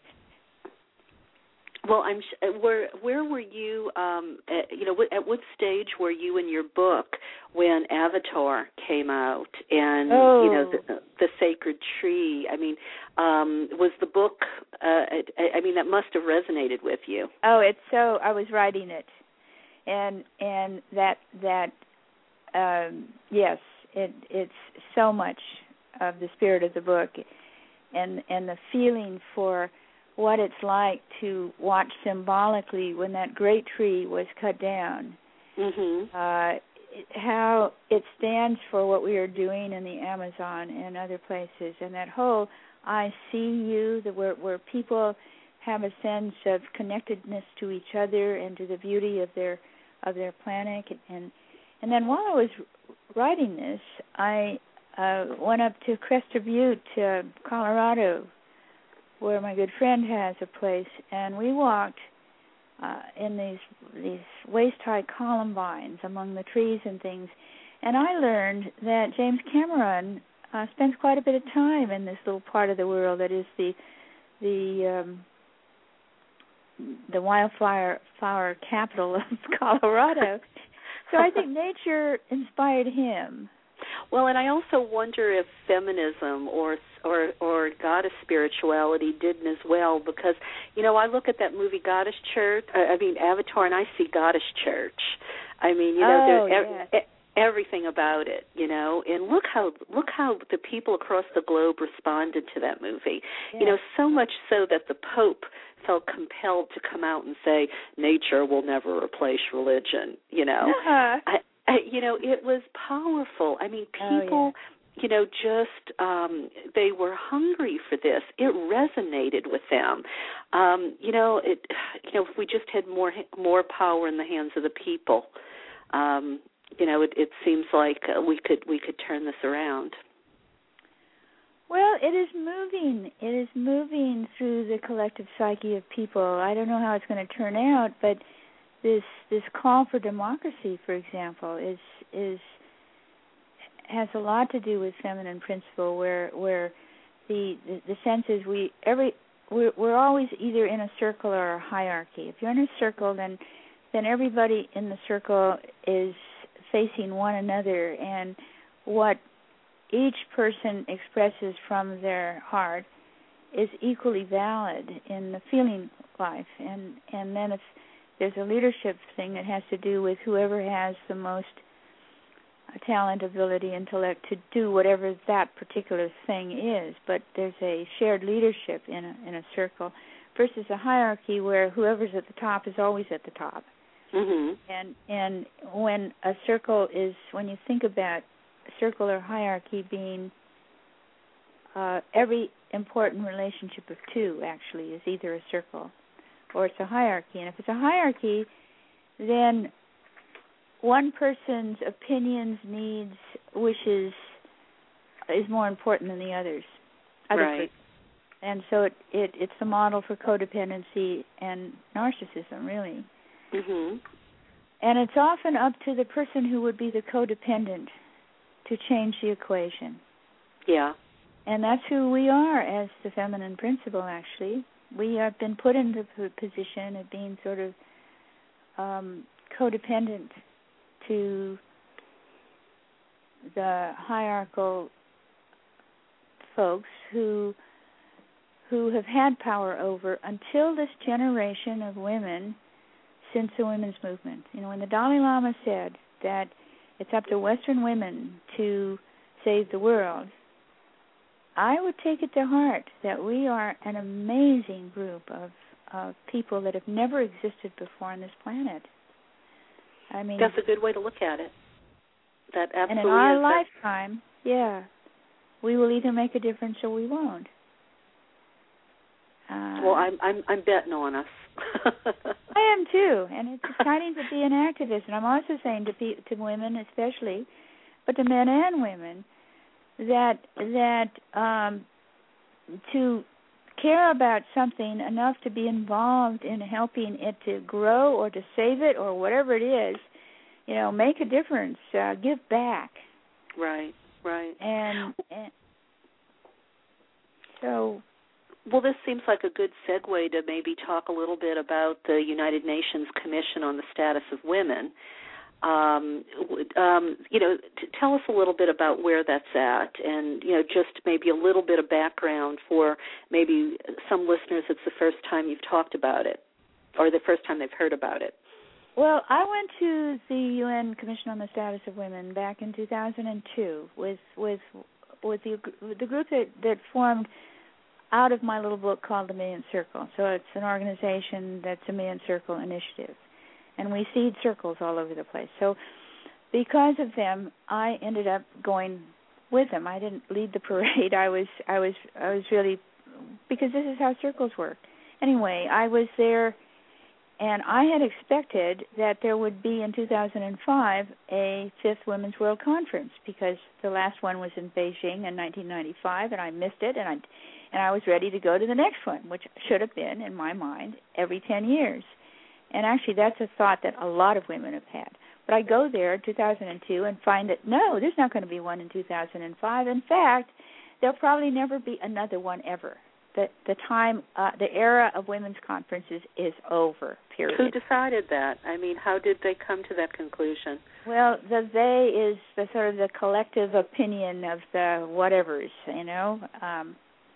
well, I'm. Sh- where where were you? Um, at, you know, at what stage were you in your book when Avatar came out, and oh. you know the, the sacred tree? I mean, um, was the book? Uh, I, I mean, that must have resonated with you. Oh, it's so. I was writing it, and and that that um, yes, it it's so much of the spirit of the book, and and the feeling for what it's like to watch symbolically when that great tree was cut down, mm-hmm. uh, how it stands for what we are doing in the Amazon and other places, and that whole I see you, the, where, where people have a sense of connectedness to each other and to the beauty of their of their planet, and and then while I was writing this, I Uh, went up to Crested Butte, uh, Colorado, where my good friend has a place, and we walked uh, in these these waist-high columbines among the trees and things, and I learned that James Cameron uh, spends quite a bit of time in this little part of the world that is the the um, the wildfire flower capital of Colorado. So I think nature inspired him. Well, and I also wonder if feminism or or or goddess spirituality didn't as well, because you know I look at that movie Goddess Church, I mean Avatar, and I see Goddess Church. I mean, you know, oh, there's yes. ev- everything about it, you know, and look how look how the people across the globe responded to that movie. Yes. You know, so much so that the Pope felt compelled to come out and say nature will never replace religion. You know. Uh-huh. I, I, you know, it was powerful. I mean, people, oh, yeah. you know, just um, they were hungry for this. It resonated with them. Um, you know, it. You know, if we just had more more power in the hands of the people, um, you know, it, it seems like uh, we could we could turn this around. Well, it is moving. It is moving through the collective psyche of people. I don't know how it's going to turn out, but This this call for democracy, for example, is is has a lot to do with feminine principle, where where the the, the sense is we every we're, we're always either in a circle or a hierarchy. If you're in a circle, then then everybody in the circle is facing one another, and what each person expresses from their heart is equally valid in the feeling life. And and then if there's a leadership thing that has to do with whoever has the most talent, ability, intellect to do whatever that particular thing is. But there's a shared leadership in a, in a circle versus a hierarchy where whoever's at the top is always at the top. Mm-hmm. And and when a circle is, when you think about circle or hierarchy being uh, every important relationship of two actually is either a circle or it's a hierarchy. And if it's a hierarchy, then one person's opinions, needs, wishes is more important than the others. Other right. person. And so it, it it's the model for codependency and narcissism, really. Mm-hmm. And it's often up to the person who would be the codependent to change the equation. Yeah. And that's who we are as the feminine principle, actually. We have been put in the position of being sort of um, codependent to the hierarchical folks who who have had power over until this generation of women since the women's movement. You know, when the Dalai Lama said that it's up to Western women to save the world, I would take it to heart that we are an amazing group of, of people that have never existed before on this planet. I mean, that's a good way to look at it. That absolutely and in our is. lifetime, yeah, we will either make a difference or we won't. Uh, well, I'm I'm I'm betting on us. I am too, and it's exciting to be an activist. And I'm also saying to pe- to women, especially, but to men and women, that that um, to care about something enough to be involved in helping it to grow or to save it or whatever it is, you know, make a difference, uh, give back. Right, right. And, and so... Well, this seems like a good segue to maybe talk a little bit about the United Nations Commission on the Status of Women. Um, um, you know, t- tell us a little bit about where that's at, and you know, just maybe a little bit of background for maybe some listeners. It's the first time you've talked about it, or the first time they've heard about it. Well, I went to the U N Commission on the Status of Women back in two thousand two with with with the the group that, that formed out of my little book called The Million Circle. So it's an organization that's a Million Circle initiative. And we seed circles all over the place. So because of them, I ended up going with them. I didn't lead the parade. I was I was I was really, because this is how circles work. Anyway, I was there, and I had expected that there would be in two thousand five a fifth Women's World Conference, because the last one was in Beijing in nineteen ninety-five, and I missed it, and I and I was ready to go to the next one, which should have been, in my mind, every ten years. And actually, that's a thought that a lot of women have had. But I go there in two thousand two and find that, no, there's not going to be one in two thousand five. In fact, there'll probably never be another one ever. The the time, uh, the era of women's conferences is over, period. Who decided that? I mean, how did they come to that conclusion? Well, the they is the sort of the collective opinion of the whatevers, you know. Um,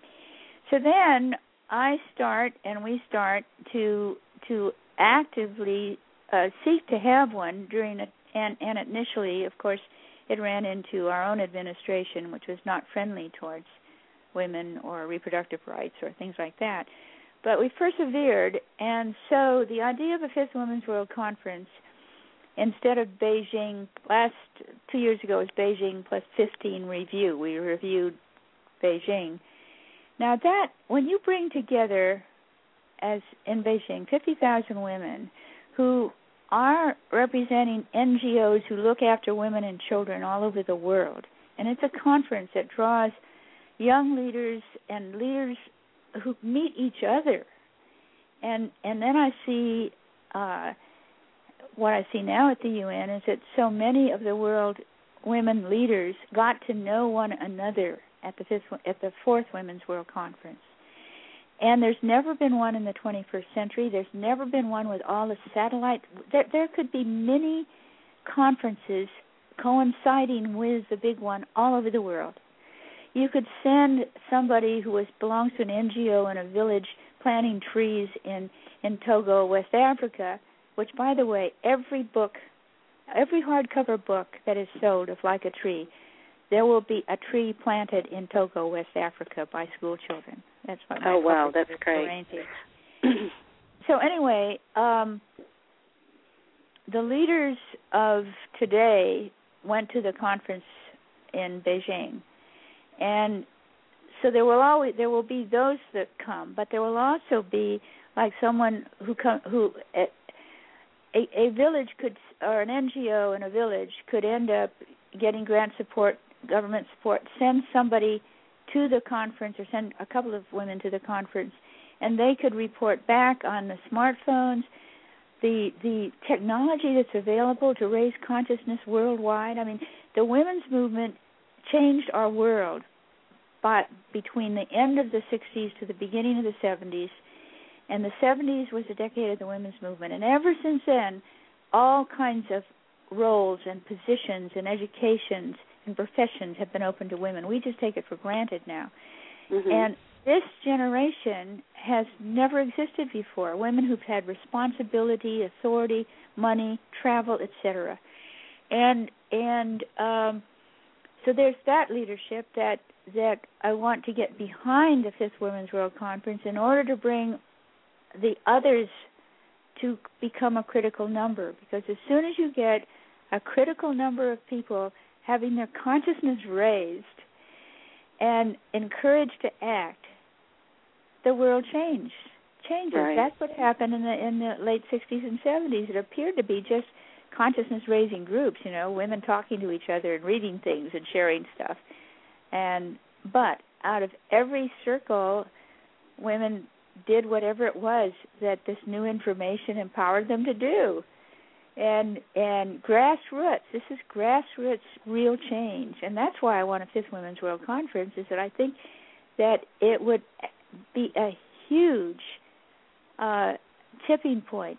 so then I start, and we start to to actively uh, seek to have one during a, and, and initially, of course, it ran into our own administration, which was not friendly towards women or reproductive rights or things like that. But we persevered, and so the idea of a fifth Women's World Conference, instead of Beijing, last two years ago was Beijing plus fifteen review. We reviewed Beijing. Now that, when you bring together, as in Beijing, fifty thousand women who are representing N G Os who look after women and children all over the world, and it's a conference that draws young leaders and leaders who meet each other. And and then I see, uh, what I see now at the U N is that so many of the world women leaders got to know one another at the fifth, at the fourth Women's World Conference. And there's never been one in the twenty-first century. There's never been one with all the satellite. There, there could be many conferences coinciding with the big one all over the world. You could send somebody who was, belongs to an N G O in a village planting trees in, in Togo, West Africa, which, by the way, every book, every hardcover book that is sold of Like a Tree, there will be a tree planted in Togo, West Africa by school children. That's what my Oh, wow, that's great. So anyway, um, the leaders of today went to the conference in Beijing, and so there will always there will be those that come, but there will also be like someone who come who a, a village could or an N G O in a village could end up getting grant support, government support, send somebody to the conference or send a couple of women to the conference, and they could report back on the smartphones, the the technology that's available to raise consciousness worldwide. I mean, the women's movement changed our world, but between the end of the sixties to the beginning of the seventies, and the seventies was the decade of the women's movement, and ever since then, all kinds of roles and positions and educations and professions have been open to women. We just take it for granted now. Mm-hmm. And this generation has never existed before. Women who've had responsibility, authority, money, travel, et cetera. And and um, so there's that leadership that that I want to get behind the Fifth Women's World Conference in order to bring the others to become a critical number. Because as soon as you get a critical number of people having their consciousness raised and encouraged to act, the world changed. Changes. Right. That's what happened in the in the late sixties and seventies. It appeared to be just consciousness-raising groups, you know, women talking to each other and reading things and sharing stuff. And but out of every circle, women did whatever it was that this new information empowered them to do. And and grassroots, this is grassroots real change. And that's why I want a Fifth Women's World Conference, is that I think that it would be a huge uh, tipping point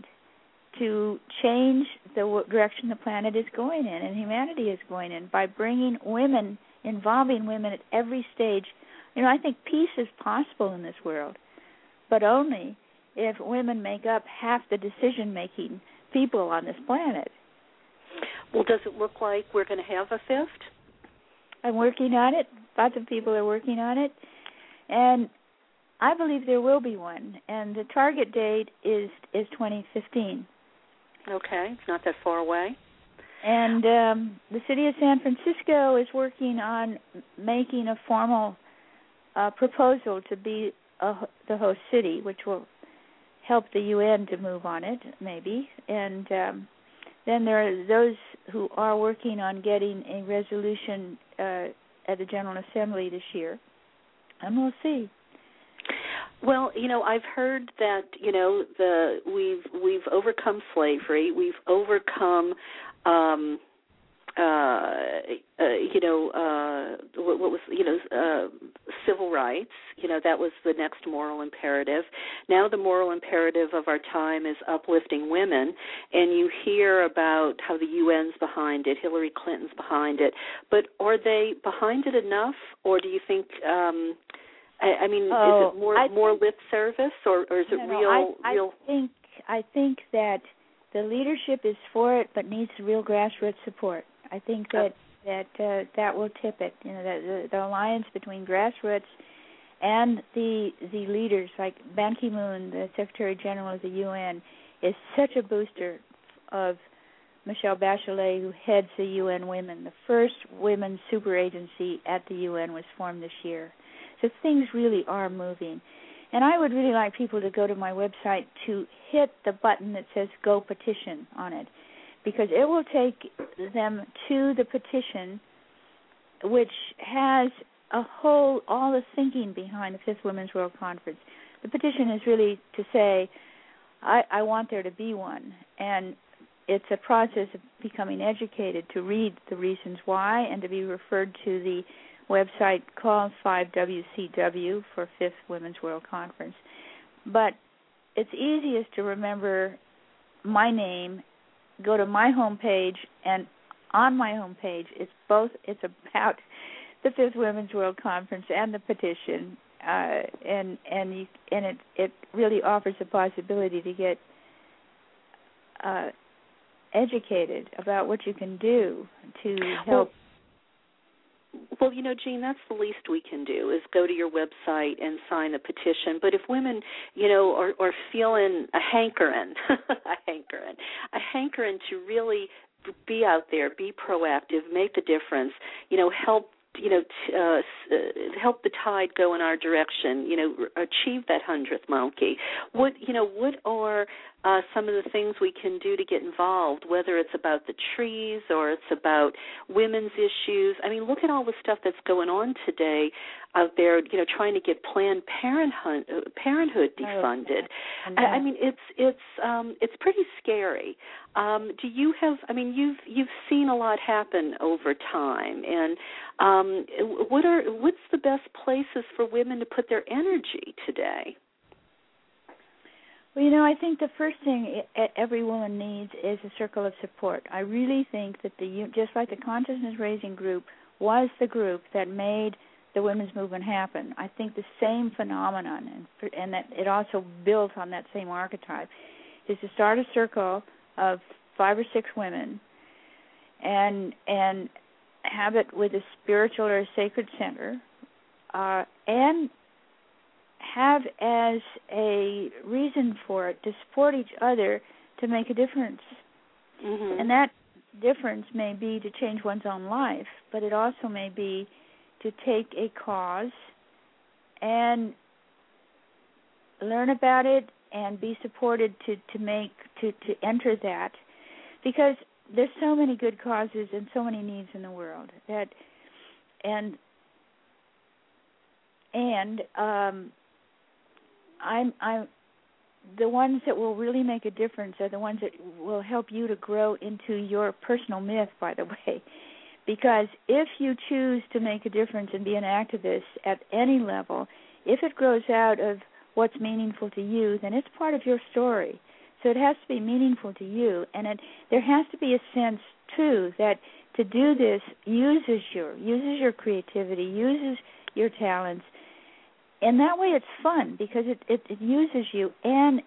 to change the direction the planet is going in and humanity is going in by bringing women, involving women at every stage. You know, I think peace is possible in this world, but only if women make up half the decision-making people on this planet. Well, does it look like we're going to have a fifth? I'm working on it. Lots of people are working on it. And I believe there will be one. And the target date is is twenty fifteen. Okay, it's not that far away. And um, the city of San Francisco is working on making a formal uh, proposal to be a, the host city, which will help the U N to move on it, maybe. And um, then there are those who are working on getting a resolution uh, at the General Assembly this year. And we'll see. Well, you know, I've heard that, you know, the we've we've overcome slavery, we've overcome um uh, uh you know uh what, what was you know uh civil rights. You know, that was the next moral imperative. Now the moral imperative of our time is uplifting women, and you hear about how the U N's behind it, Hillary Clinton's behind it, but are they behind it enough, or do you think um I, I mean, oh, is it more I more think, lip service, or, or is it no, real? No, I, real? I think I think that the leadership is for it, but needs real grassroots support. I think that that uh, that will tip it. You know, the, the alliance between grassroots and the the leaders, like Ban Ki-moon, the Secretary General of the U N, is such a booster of Michelle Bachelet, who heads the U N Women. The first women's super agency at the U N was formed this year. So things really are moving. And I would really like people to go to my website to hit the button that says Go Petition on it, because it will take them to the petition, which has a whole, all the thinking behind the Fifth Women's World Conference. The petition is really to say, I, I want there to be one. And it's a process of becoming educated to read the reasons why and to be referred to the website called five W C W for Fifth Women's World Conference. But it's easiest to remember my name, go to my homepage, and on my homepage it's both it's about the Fifth Women's World Conference and the petition, uh, and and you, and it it really offers a possibility to get uh, educated about what you can do to help. Well, well, you know, Jean, that's the least we can do is go to your website and sign a petition. But if women, you know, are, are feeling a hankering, a hankering, a hankering to really be out there, be proactive, make a difference, you know, help, you know, t- uh, help the tide go in our direction, you know, achieve that hundredth monkey. What, you know, what are uh, some of the things we can do to get involved, whether it's about the trees or it's about women's issues? I mean, look at all the stuff that's going on today out there, you know, trying to get Planned Parenthood, Parenthood defunded. Oh, I, I mean, it's it's um, it's pretty scary. Um, do you have? I mean, you've you've seen a lot happen over time, and um, what are what's the best places for women to put their energy today? Well, you know, I think the first thing every woman needs is a circle of support. I really think that the just like the consciousness raising group was the group that made the women's movement happen. I think the same phenomenon, and, and that it also builds on that same archetype, is to start a circle of five or six women and and have it with a spiritual or a sacred center, uh, and have as a reason for it to support each other to make a difference. Mm-hmm. And that difference may be to change one's own life, but it also may be to take a cause and learn about it and be supported to, to make to, to enter that, because there's so many good causes and so many needs in the world that and and um, I'm I'm the ones that will really make a difference are the ones that will help you to grow into your personal myth, by the way. Because if you choose to make a difference and be an activist at any level, if it grows out of what's meaningful to you, then it's part of your story. So it has to be meaningful to you. And it, there has to be a sense, too, that to do this uses your, uses your creativity, uses your talents. And that way it's fun because it, it, it uses you. And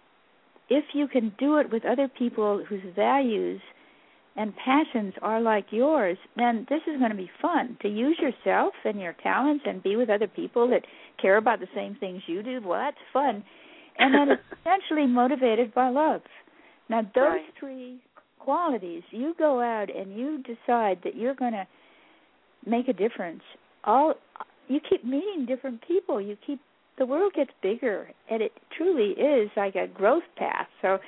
if you can do it with other people whose values and passions are like yours, then this is going to be fun to use yourself and your talents and be with other people that care about the same things you do. Well, that's fun. And then it's essentially motivated by love. Now, those right. three qualities, you go out and you decide that you're going to make a difference. All you keep meeting different people. You keep the world gets bigger, and it truly is like a growth path. So,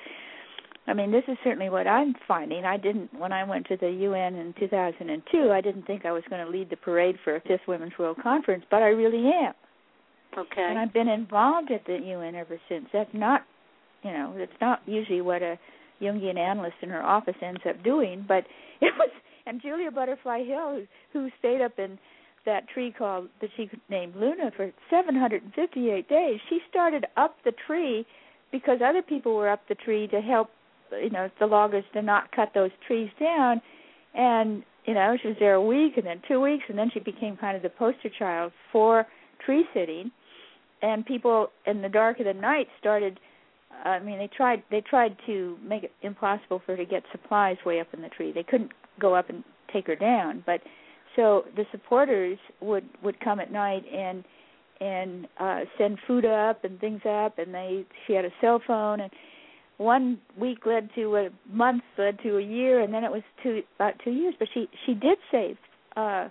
I mean, this is certainly what I'm finding. I didn't, when I went to the U N in two thousand two, I didn't think I was going to lead the parade for a Fifth Women's World Conference, but I really am. Okay. And I've been involved at the U N ever since. That's not, you know, that's not usually what a Jungian analyst in her office ends up doing, but it was, and Julia Butterfly Hill, who, who stayed up in that tree called, that she named Luna for seven hundred fifty-eight days, she started up the tree because other people were up the tree to help, you know, the loggers to not cut those trees down. And, you know, she was there a week and then two weeks, and then she became kind of the poster child for tree sitting. And people in the dark of the night started, I mean, they tried they tried to make it impossible for her to get supplies way up in the tree. They couldn't go up and take her down. But so the supporters would, would come at night and and uh, send food up and things up, and they she had a cell phone, and one week led to a month, led to a year, and then it was two, about two years. But she, she did save, uh,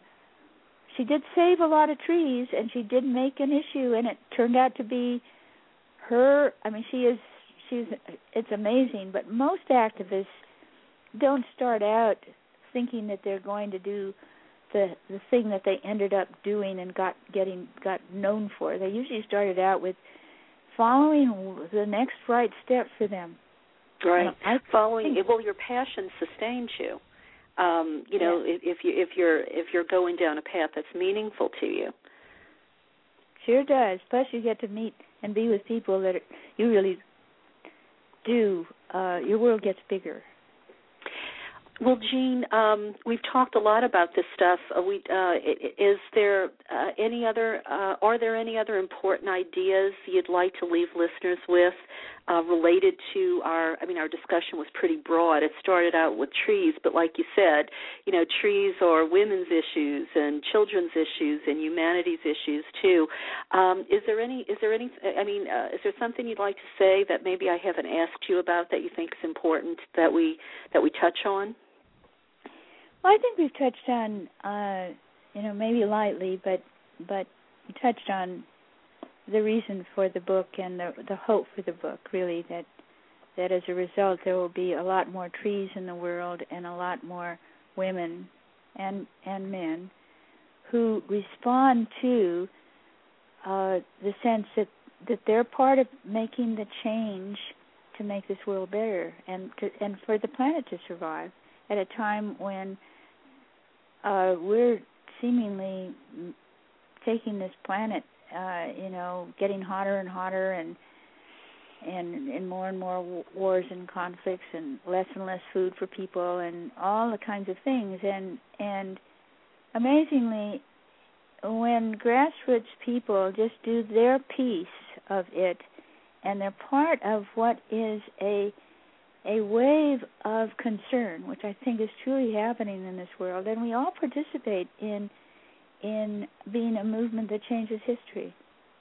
she did save a lot of trees, and she did make an issue, and it turned out to be her. I mean, she is, she's, it's amazing. But most activists don't start out thinking that they're going to do the the thing that they ended up doing and got getting got known for. They usually started out with following the next right step for them. Right. I Following think, well, your passion sustains you. Um, you know, yeah. if, if you if you're if you're going down a path that's meaningful to you. Sure does. Plus, you get to meet and be with people that you really do. Uh, your world gets bigger. Well, Jean, um, we've talked a lot about this stuff. Uh, we, uh, is there uh, any other? Uh, are there any other important ideas you'd like to leave listeners with uh, related to our? I mean, our discussion was pretty broad. It started out with trees, but like you said, you know, trees are women's issues and children's issues and humanities issues too. Um, is there any? Is there any? I mean, uh, is there something you'd like to say that maybe I haven't asked you about that you think is important that we that we touch on? Well, I think we've touched on, uh, you know, maybe lightly, but but we touched on the reason for the book and the the hope for the book. Really, that that as a result there will be a lot more trees in the world and a lot more women and and men who respond to uh, the sense that that they're part of making the change to make this world better and to, and for the planet to survive at a time when uh, we're seemingly taking this planet, uh, you know, getting hotter and hotter, and and and more and more wars and conflicts, and less and less food for people, and all the kinds of things. And and amazingly, when grassroots people just do their piece of it, and they're part of what is a a wave of concern, which I think is truly happening in this world, and we all participate in in being a movement that changes history.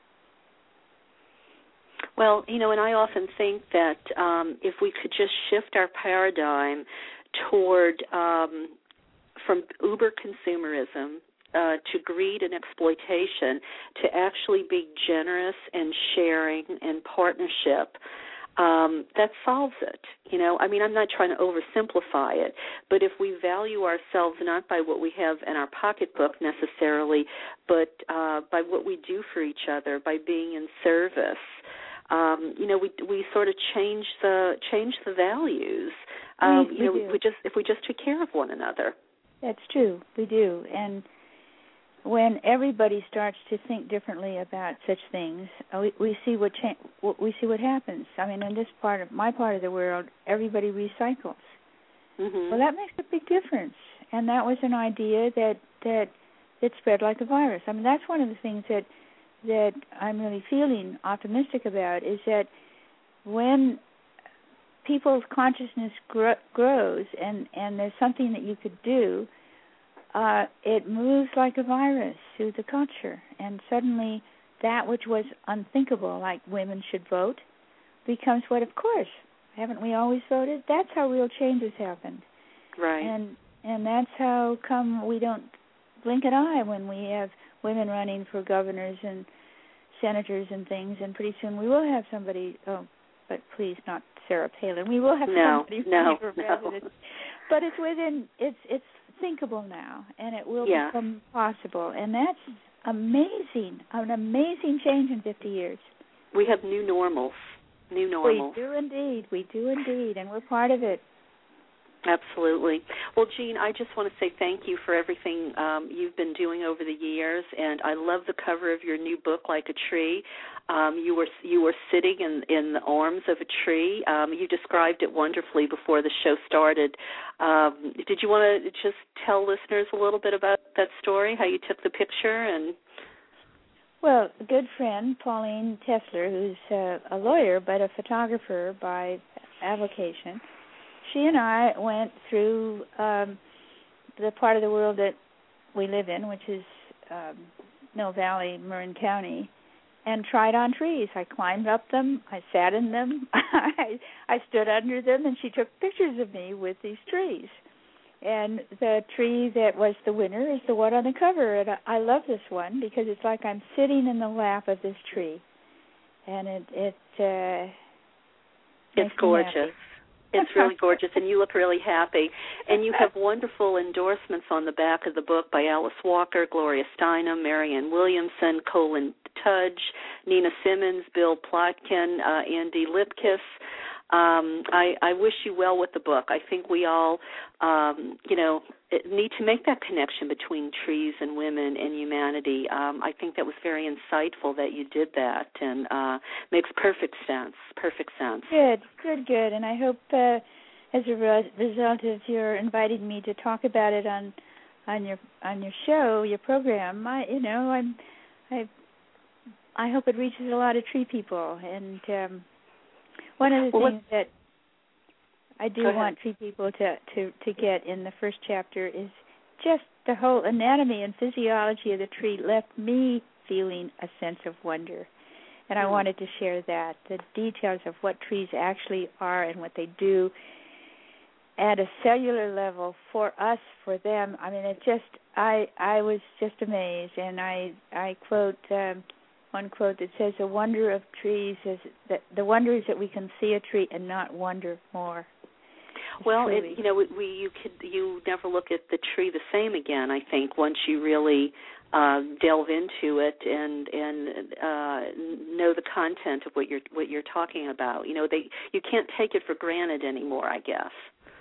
Well, you know, and I often think that um, if we could just shift our paradigm toward um, from uber consumerism uh, to greed and exploitation to actually be generous and sharing and partnership, Um, that solves it. You know, I mean, I'm not trying to oversimplify it, but if we value ourselves not by what we have in our pocketbook necessarily, but uh, by what we do for each other, by being in service, um, you know, we we sort of change the change the values. Um, we, you know, we, we just if we just took care of one another. That's true. We do, and when everybody starts to think differently about such things, we, we see what cha- we see what happens. I mean, in this part of my part of the world, everybody recycles. Mm-hmm. Well, that makes a big difference, and that was an idea that that that spread like a virus. I mean, that's one of the things that that I'm really feeling optimistic about, is that when people's consciousness gro- grows and and there's something that you could do. Uh, it moves like a virus through the culture, and suddenly that which was unthinkable, like women should vote, becomes what, of course, haven't we always voted? That's how real changes happen. Right. And and that's how come we don't blink an eye when we have women running for governors and senators and things, and pretty soon we will have somebody, oh, but please not Sarah Palin, we will have no, somebody no, running for no. president. But it's within, it's it's thinkable now, and it will yeah. become possible, and that's amazing, an amazing change in fifty years. We have new normals, new normals. We do indeed, we do indeed, and we're part of it. Absolutely. Well, Jean, I just want to say thank you for everything um, you've been doing over the years, and I love the cover of your new book, Like a Tree. Um, you were you were sitting in, in the arms of a tree. Um, you described it wonderfully before the show started. Um, did you want to just tell listeners a little bit about that story, how you took the picture? And Well, a good friend, Pauline Tessler, who's uh, a lawyer but a photographer by avocation, she and I went through um, the part of the world that we live in, which is um, Mill Valley, Marin County, and tried on trees. I climbed up them. I sat in them. I, I stood under them, and she took pictures of me with these trees. And the tree that was the winner is the one on the cover. And I, I love this one because it's like I'm sitting in the lap of this tree. And it, it uh, it's gorgeous. It's really gorgeous, and you look really happy. And you have wonderful endorsements on the back of the book by Alice Walker, Gloria Steinem, Marianne Williamson, Colin Tudge, Nina Simmons, Bill Plotkin, uh, Andy Lipkiss. Um, I, I wish you well with the book. I think we all, um, you know, need to make that connection between trees and women and humanity. Um, I think that was very insightful that you did that, and uh, makes perfect sense. Perfect sense. Good, good, good. And I hope, uh, as a re- result of your inviting me to talk about it on on your on your show, your program, I, you know, I'm, I, I hope it reaches a lot of tree people. And um, one of the well, things that I do want tree people to, to, to get in the first chapter is just the whole anatomy and physiology of the tree left me feeling a sense of wonder. And I mm. wanted to share that, the details of what trees actually are and what they do at a cellular level for us, for them. I mean, it just, I I was just amazed. And I, I quote um, one quote that says, the wonder of trees is that the wonder is that we can see a tree and not wonder more. Well, it, you know, we you could you never look at the tree the same again. I think once you really uh, delve into it and and uh, know the content of what you're what you're talking about. You know, they you can't take it for granted anymore, I guess.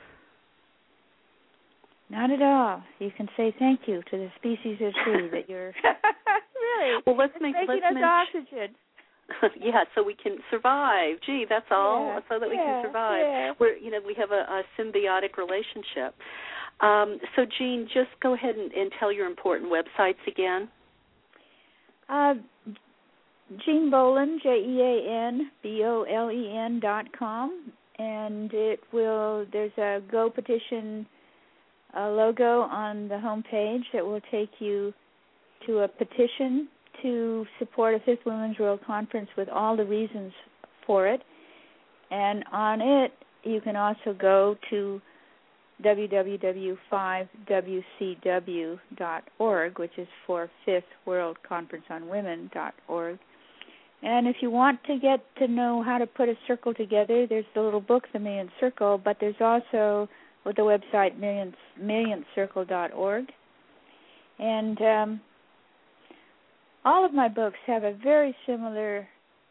Not at all. You can say thank you to the species of tree that you're really. Well, let's it's make making let's us mention, oxygen. yeah, so we can survive. Gee, that's all. Yeah, so that yeah, we can survive. Yeah. We're, you know, we have a, a symbiotic relationship. Um, so, Jean, just go ahead and, and tell your important websites again. Uh, Jean Bolen, J E A N B O L E N dot com, and it will. There's a Go Petition uh, logo on the homepage that will take you to a petition to support a Fifth Women's World Conference with all the reasons for it. And on it, you can also go to w w w dot five w c w dot org, which is for Fifth World Conference on Women dot org. And if you want to get to know how to put a circle together, there's the little book, The Millionth Circle, but there's also with the website millionth, millionth circle dot org. And um, all of my books have a very similar,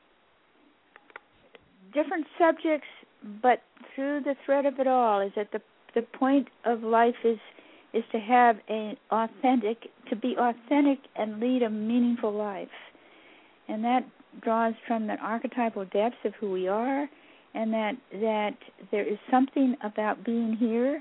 different subjects, but through the thread of it all is that the the point of life is is to have an authentic, to be authentic and lead a meaningful life. And that draws from the archetypal depths of who we are, and that that there is something about being here,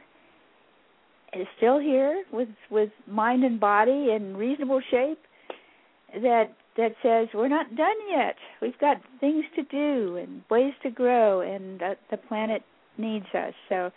is still here with with mind and body in reasonable shape, that that says we're not done yet. We've got things to do and ways to grow, and uh, the planet needs us. So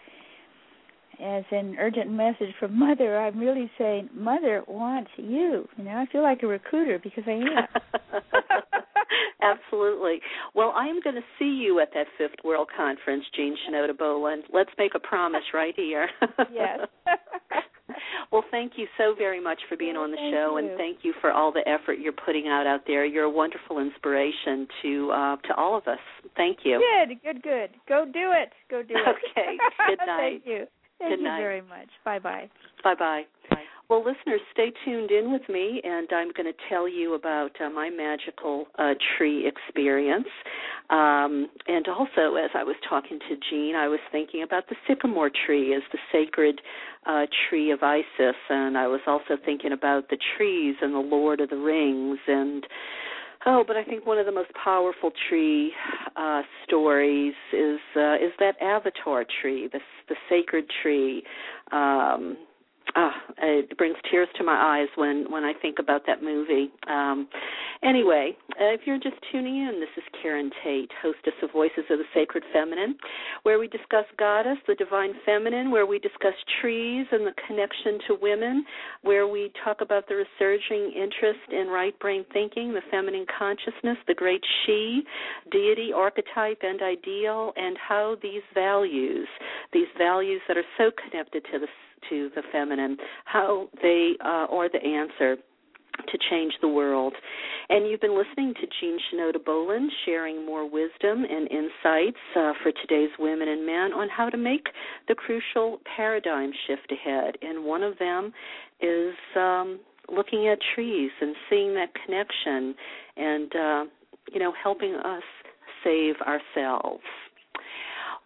as an urgent message from Mother, I'm really saying, Mother wants you. You know, I feel like a recruiter because I am. Absolutely. Well, I'm going to see you at that Fifth World Conference, Jean Shinoda Bolen. Let's make a promise right here. Yes. Well, thank you so very much for being on the thank show, you. and thank you for all the effort you're putting out out there. You're a wonderful inspiration to uh, to all of us. Thank you. Good, good, good. Go do it. Go do it. Okay. Good night. Thank you. Thank Good you night. very much. Bye-bye. Bye-bye. Well, listeners, stay tuned in with me, and I'm going to tell you about uh, my magical uh, tree experience. Um, and also, as I was talking to Jean, I was thinking about the sycamore tree as the sacred uh, tree of Isis, and I was also thinking about the trees and the Lord of the Rings, and oh, but I think one of the most powerful tree uh, stories is uh, is that Avatar tree, the the sacred tree. Um, Ah, it brings tears to my eyes when, when I think about that movie. Um, anyway, uh, if you're just tuning in, this is Karen Tate, hostess of Voices of the Sacred Feminine, where we discuss Goddess, the Divine Feminine, where we discuss trees and the connection to women, where we talk about the resurging interest in right brain thinking, the feminine consciousness, the great she, deity, archetype, and ideal, and how these values, these values that are so connected to the to the feminine, how they uh, are the answer to change the world. And you've been listening to Jean Shinoda Bolen sharing more wisdom and insights uh, for today's women and men on how to make the crucial paradigm shift ahead. And one of them is um, looking at trees and seeing that connection and, uh, you know, helping us save ourselves.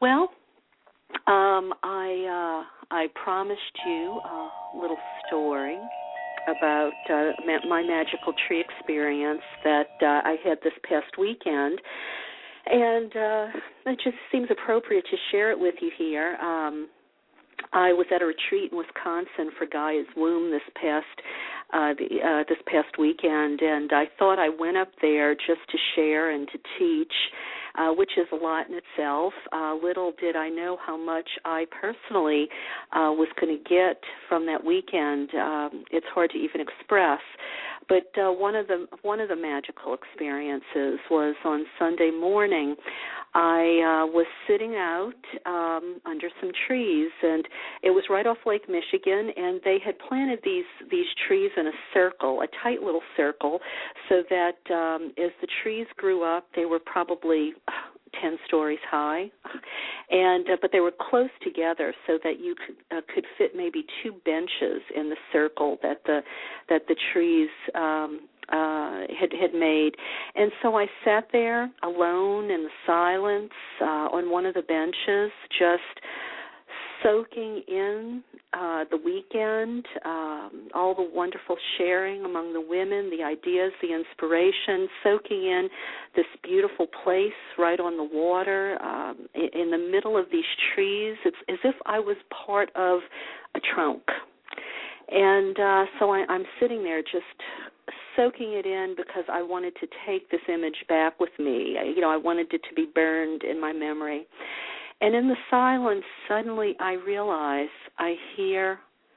Well, um, I uh, I promised you a little story about uh, ma- my magical tree experience that uh, I had this past weekend, and uh, it just seems appropriate to share it with you here. Um, I was at a retreat in Wisconsin for Gaia's Womb this past uh, the, uh, this past weekend, and I thought I went up there just to share and to teach, uh, which is a lot in itself. Uh, little did I know how much I personally uh, was going to get from that weekend. Um, it's hard to even express. But uh, one of the one of the magical experiences was on Sunday morning. I uh, was sitting out um, under some trees, and it was right off Lake Michigan, and they had planted these these trees in a circle, a tight little circle, so that um, as the trees grew up, they were probably ten stories high, and uh, but they were close together so that you could, uh, could fit maybe two benches in the circle that the that the trees um, uh, had had made. And so I sat there alone in the silence uh, on one of the benches, just soaking in uh, the weekend, um, all the wonderful sharing among the women, the ideas, the inspiration, soaking in this beautiful place right on the water, um, in, in the middle of these trees. It's as if I was part of a trunk. And uh, so I, I'm sitting there just soaking it in because I wanted to take this image back with me. You know, I wanted it to be burned in my memory. And in the silence, suddenly I realize I hear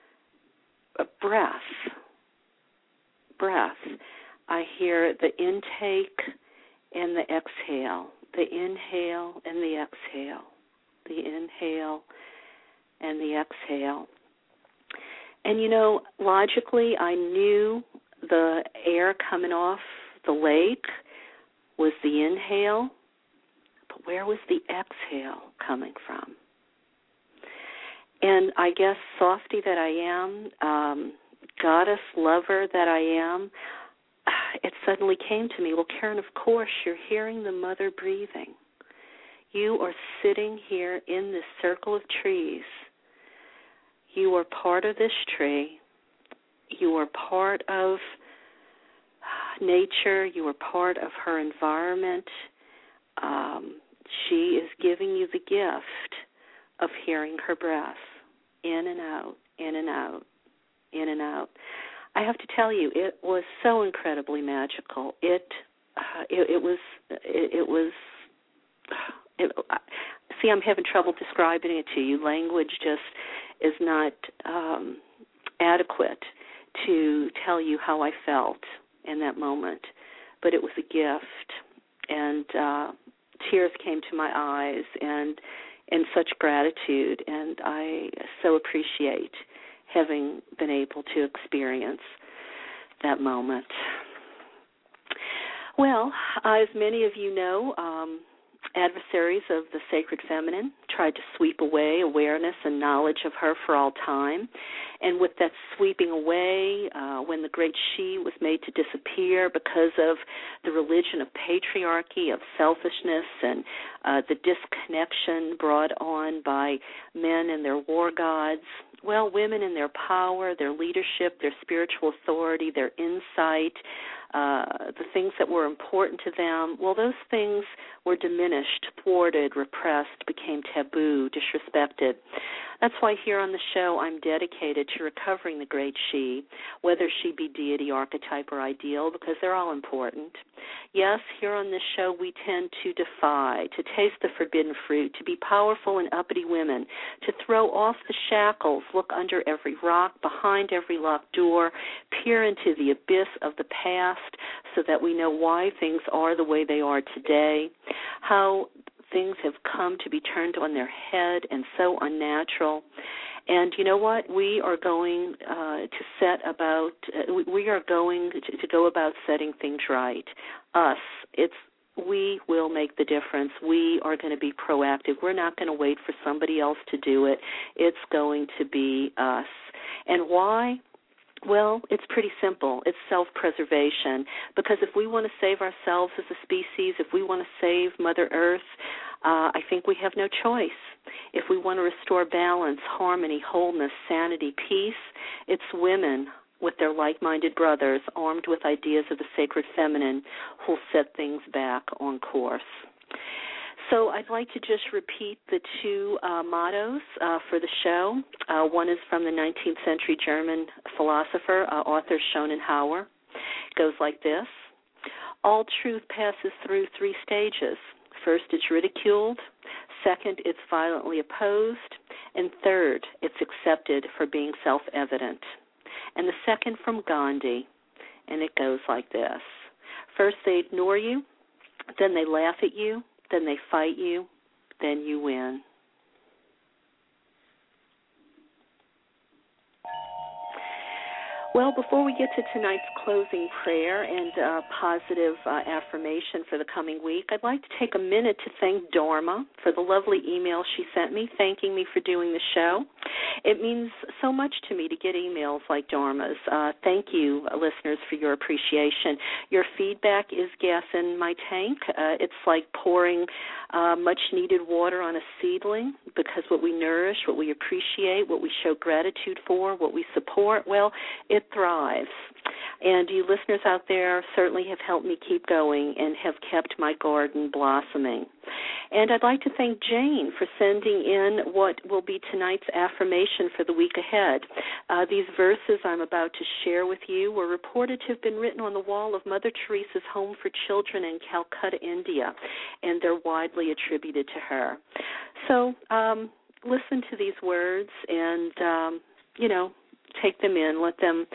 a breath, breath. I hear the intake and the exhale, the inhale and the exhale, the inhale and the exhale. And, you know, logically I knew the air coming off the lake was the inhale. Where was the exhale coming from? And I guess softy that I am, um, goddess lover that I am, it suddenly came to me, well, Karen, of course, you're hearing the mother breathing. You are sitting here in this circle of trees. You are part of this tree. You are part of nature. You are part of her environment. Um, She is giving you the gift of hearing her breath in and out, in and out, in and out. I have to tell you, it was so incredibly magical. It, uh, it, it was, it, it was. It, see, I'm having trouble describing it to you. Language just is not um, adequate to tell you how I felt in that moment. But it was a gift, and uh, tears came to my eyes, and and such gratitude, and I so appreciate having been able to experience that moment. Well, as many of you know, um, adversaries of the sacred feminine tried to sweep away awareness and knowledge of her for all time. And with that sweeping away, uh, when the great she was made to disappear because of the religion of patriarchy, of selfishness, and uh, the disconnection brought on by men and their war gods, well, women in their power, their leadership, their spiritual authority, their insight, uh, the things that were important to them, well, those things were diminished, thwarted, repressed, became taboo, disrespected. That's why here on the show I'm dedicated to recovering the great she, whether she be deity, archetype, or ideal, because they're all important. Yes, here on this show we tend to defy, to taste the forbidden fruit, to be powerful and uppity women, to throw off the shackles, look under every rock, behind every locked door, peer into the abyss of the past so that we know why things are the way they are today, how things have come to be turned on their head and so unnatural. And you know what? We are going uh, to set about, uh, we are going to, to go about setting things right. Us, it's, we will make the difference. We are going to be proactive. We're not going to wait for somebody else to do it. It's going to be us. And why? Well, it's pretty simple. It's self-preservation. Because if we want to save ourselves as a species, if we want to save Mother Earth, uh, I think we have no choice. If we want to restore balance, harmony, wholeness, sanity, peace, it's women with their like-minded brothers armed with ideas of the sacred feminine who'll set things back on course. So I'd like to just repeat the two uh, mottos uh, for the show. Uh, one is from the nineteenth century German philosopher, uh, author Schopenhauer. It goes like this: all truth passes through three stages. First, it's ridiculed. Second, it's violently opposed. And third, it's accepted for being self-evident. And the second from Gandhi, and it goes like this: first they ignore you, then they laugh at you, then they fight you, then you win. Well, before we get to tonight's closing prayer and uh, positive uh, affirmation for the coming week, I'd like to take a minute to thank Dharma for the lovely email she sent me thanking me for doing the show. It means so much to me to get emails like Dharma's. Uh, thank you, uh, listeners, for your appreciation. Your feedback is gas in my tank. Uh, it's like pouring uh, much-needed water on a seedling, because what we nourish, what we appreciate, what we show gratitude for, what we support, well, it thrives. And you listeners out there certainly have helped me keep going and have kept my garden blossoming. And I'd like to thank Jane for sending in what will be tonight's affirmation for the week ahead. Uh, these verses I'm about to share with you were reported to have been written on the wall of Mother Teresa's home for children in Calcutta, India, and they're widely attributed to her. So um, listen to these words and, um, you know, take them in, let them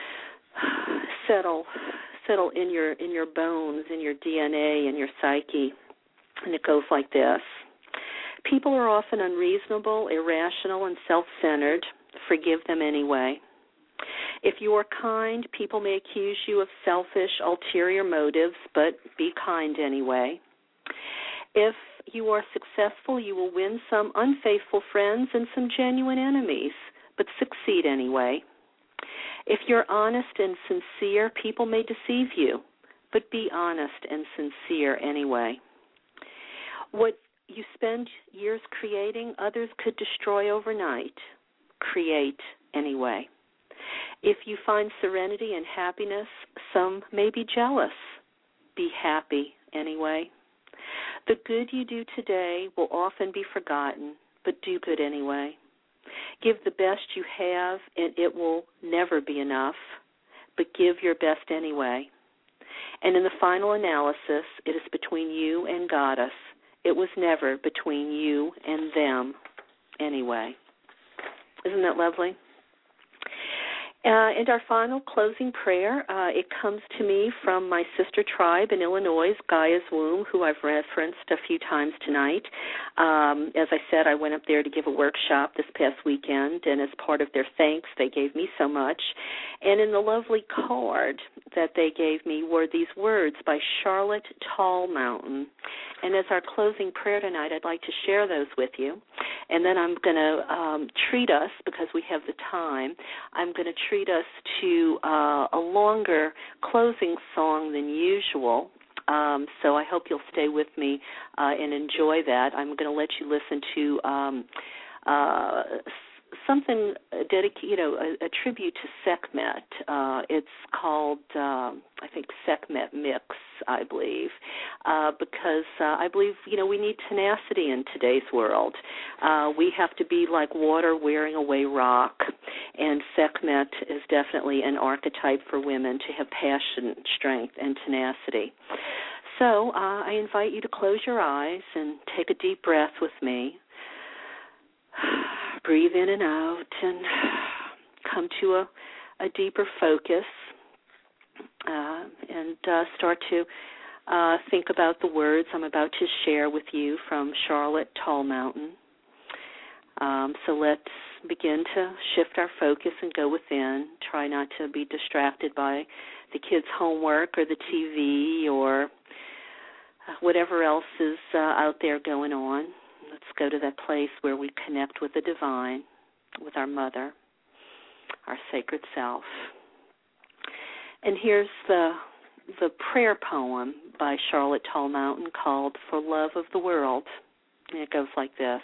settle settle in your in your bones, in your D N A, in your psyche. And it goes like this: people are often unreasonable, irrational, and self-centered. Forgive them anyway. If you are kind, people may accuse you of selfish, ulterior motives, but be kind anyway. If you are successful, you will win some unfaithful friends and some genuine enemies, but succeed anyway. If you're honest and sincere, people may deceive you, but be honest and sincere anyway. What you spend years creating, others could destroy overnight. Create anyway. If you find serenity and happiness, some may be jealous. Be happy anyway. The good you do today will often be forgotten, but do good anyway. Give the best you have, and it will never be enough, but give your best anyway. And in the final analysis, it is between you and Goddess. It was never between you and them anyway. Isn't that lovely? Uh, and our final closing prayer, uh, it comes to me from my sister tribe in Illinois, Gaia's Womb, who I've referenced a few times tonight. Um, as I said, I went up there to give a workshop this past weekend, and as part of their thanks, they gave me so much. And in the lovely card that they gave me were these words by Charlotte Tall Mountain. And as our closing prayer tonight, I'd like to share those with you. And then I'm going to um, treat us, because we have the time, I'm going to treat us to uh, a longer closing song than usual. Um, so I hope you'll stay with me uh, and enjoy that. I'm going to let you listen to um, uh, something dedicated, you know, a, a tribute to Sekhmet. Uh, it's called, um, I think, Sekhmet Mix, I believe, uh, because uh, I believe, you know, we need tenacity in today's world. Uh, we have to be like water wearing away rock, and Sekhmet is definitely an archetype for women to have passion, strength, and tenacity. So uh, I invite you to close your eyes and take a deep breath with me. Breathe in and out and come to a, a deeper focus uh, and uh, start to uh, think about the words I'm about to share with you from Charlotte Tall Mountain. Um, so let's begin to shift our focus and go within. Try not to be distracted by the kids' homework or the T V or whatever else is uh, out there going on. Let's go to that place where we connect with the divine, with our mother, our sacred self. And here's the the prayer poem by Charlotte Tall Mountain called For Love of the World. And it goes like this.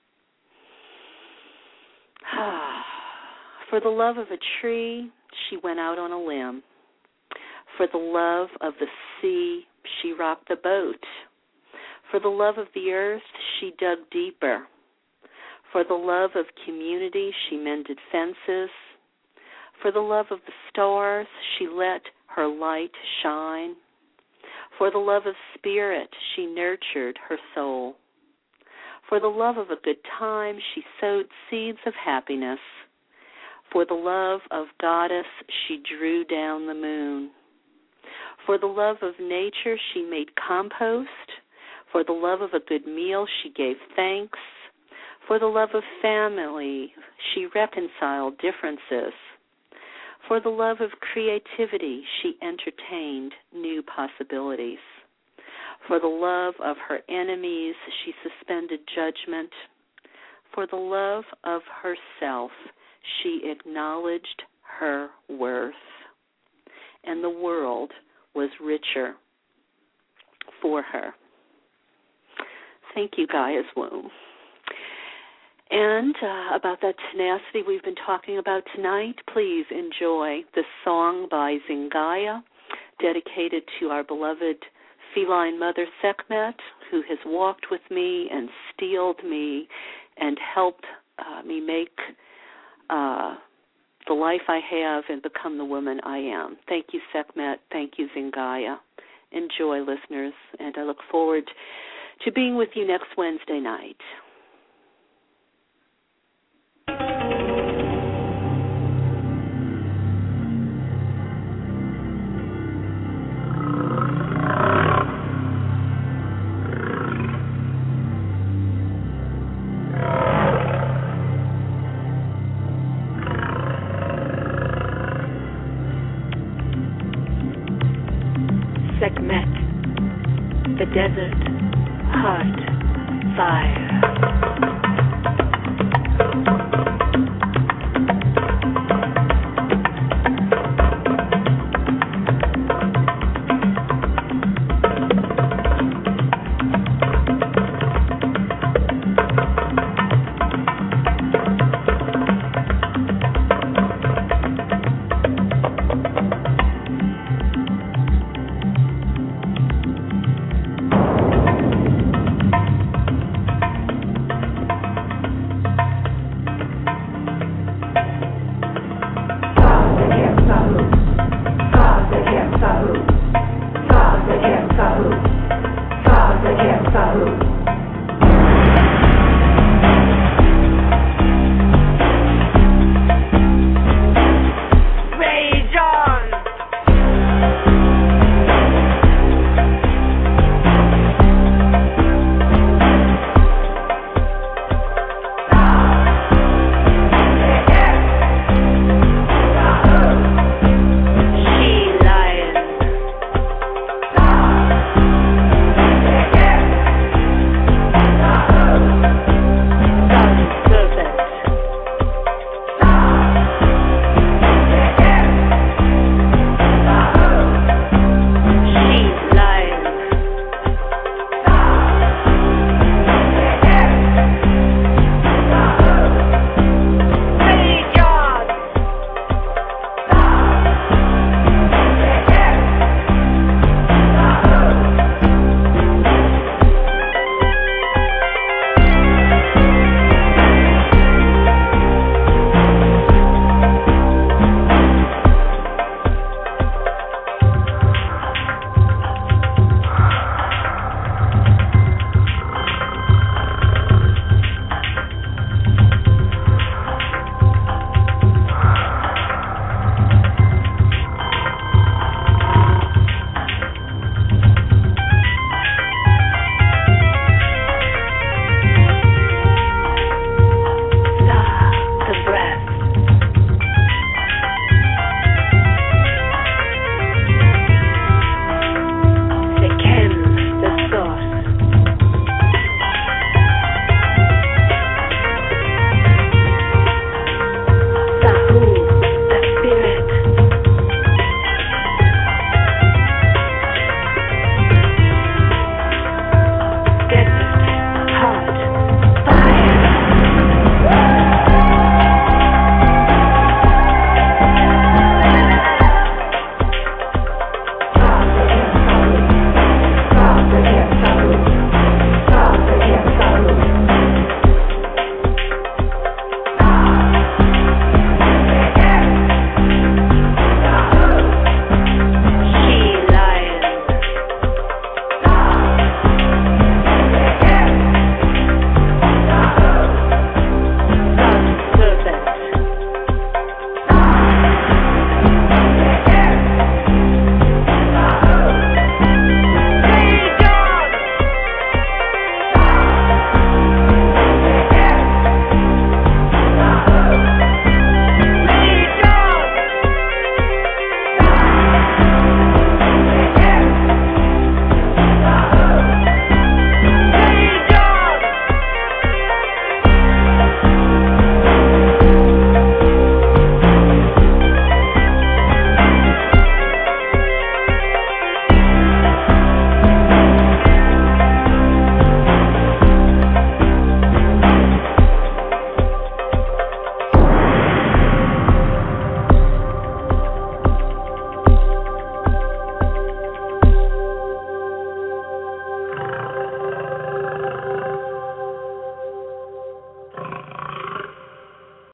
For the love of a tree, she went out on a limb. For the love of the sea, she rocked the boat. For the love of the earth, she dug deeper. For the love of community, she mended fences. For the love of the stars, she let her light shine. For the love of spirit, she nurtured her soul. For the love of a good time, she sowed seeds of happiness. For the love of goddess, she drew down the moon. For the love of nature, she made compost. For the love of a good meal, she gave thanks. For the love of family, she reconciled differences. For the love of creativity, she entertained new possibilities. For the love of her enemies, she suspended judgment. For the love of herself, she acknowledged her worth. And the world was richer for her. Thank you, Gaia's Womb. And uh, about that tenacity we've been talking about tonight, please enjoy the song by Zingaya, dedicated to our beloved feline mother Sekhmet, who has walked with me and steeled me and helped uh, me make uh, the life I have and become the woman I am. Thank you, Sekhmet. Thank you, Zingaya. Enjoy, listeners, and I look forward to being with you next Wednesday night. Sekhmet, the desert, heart, fire. Sahu.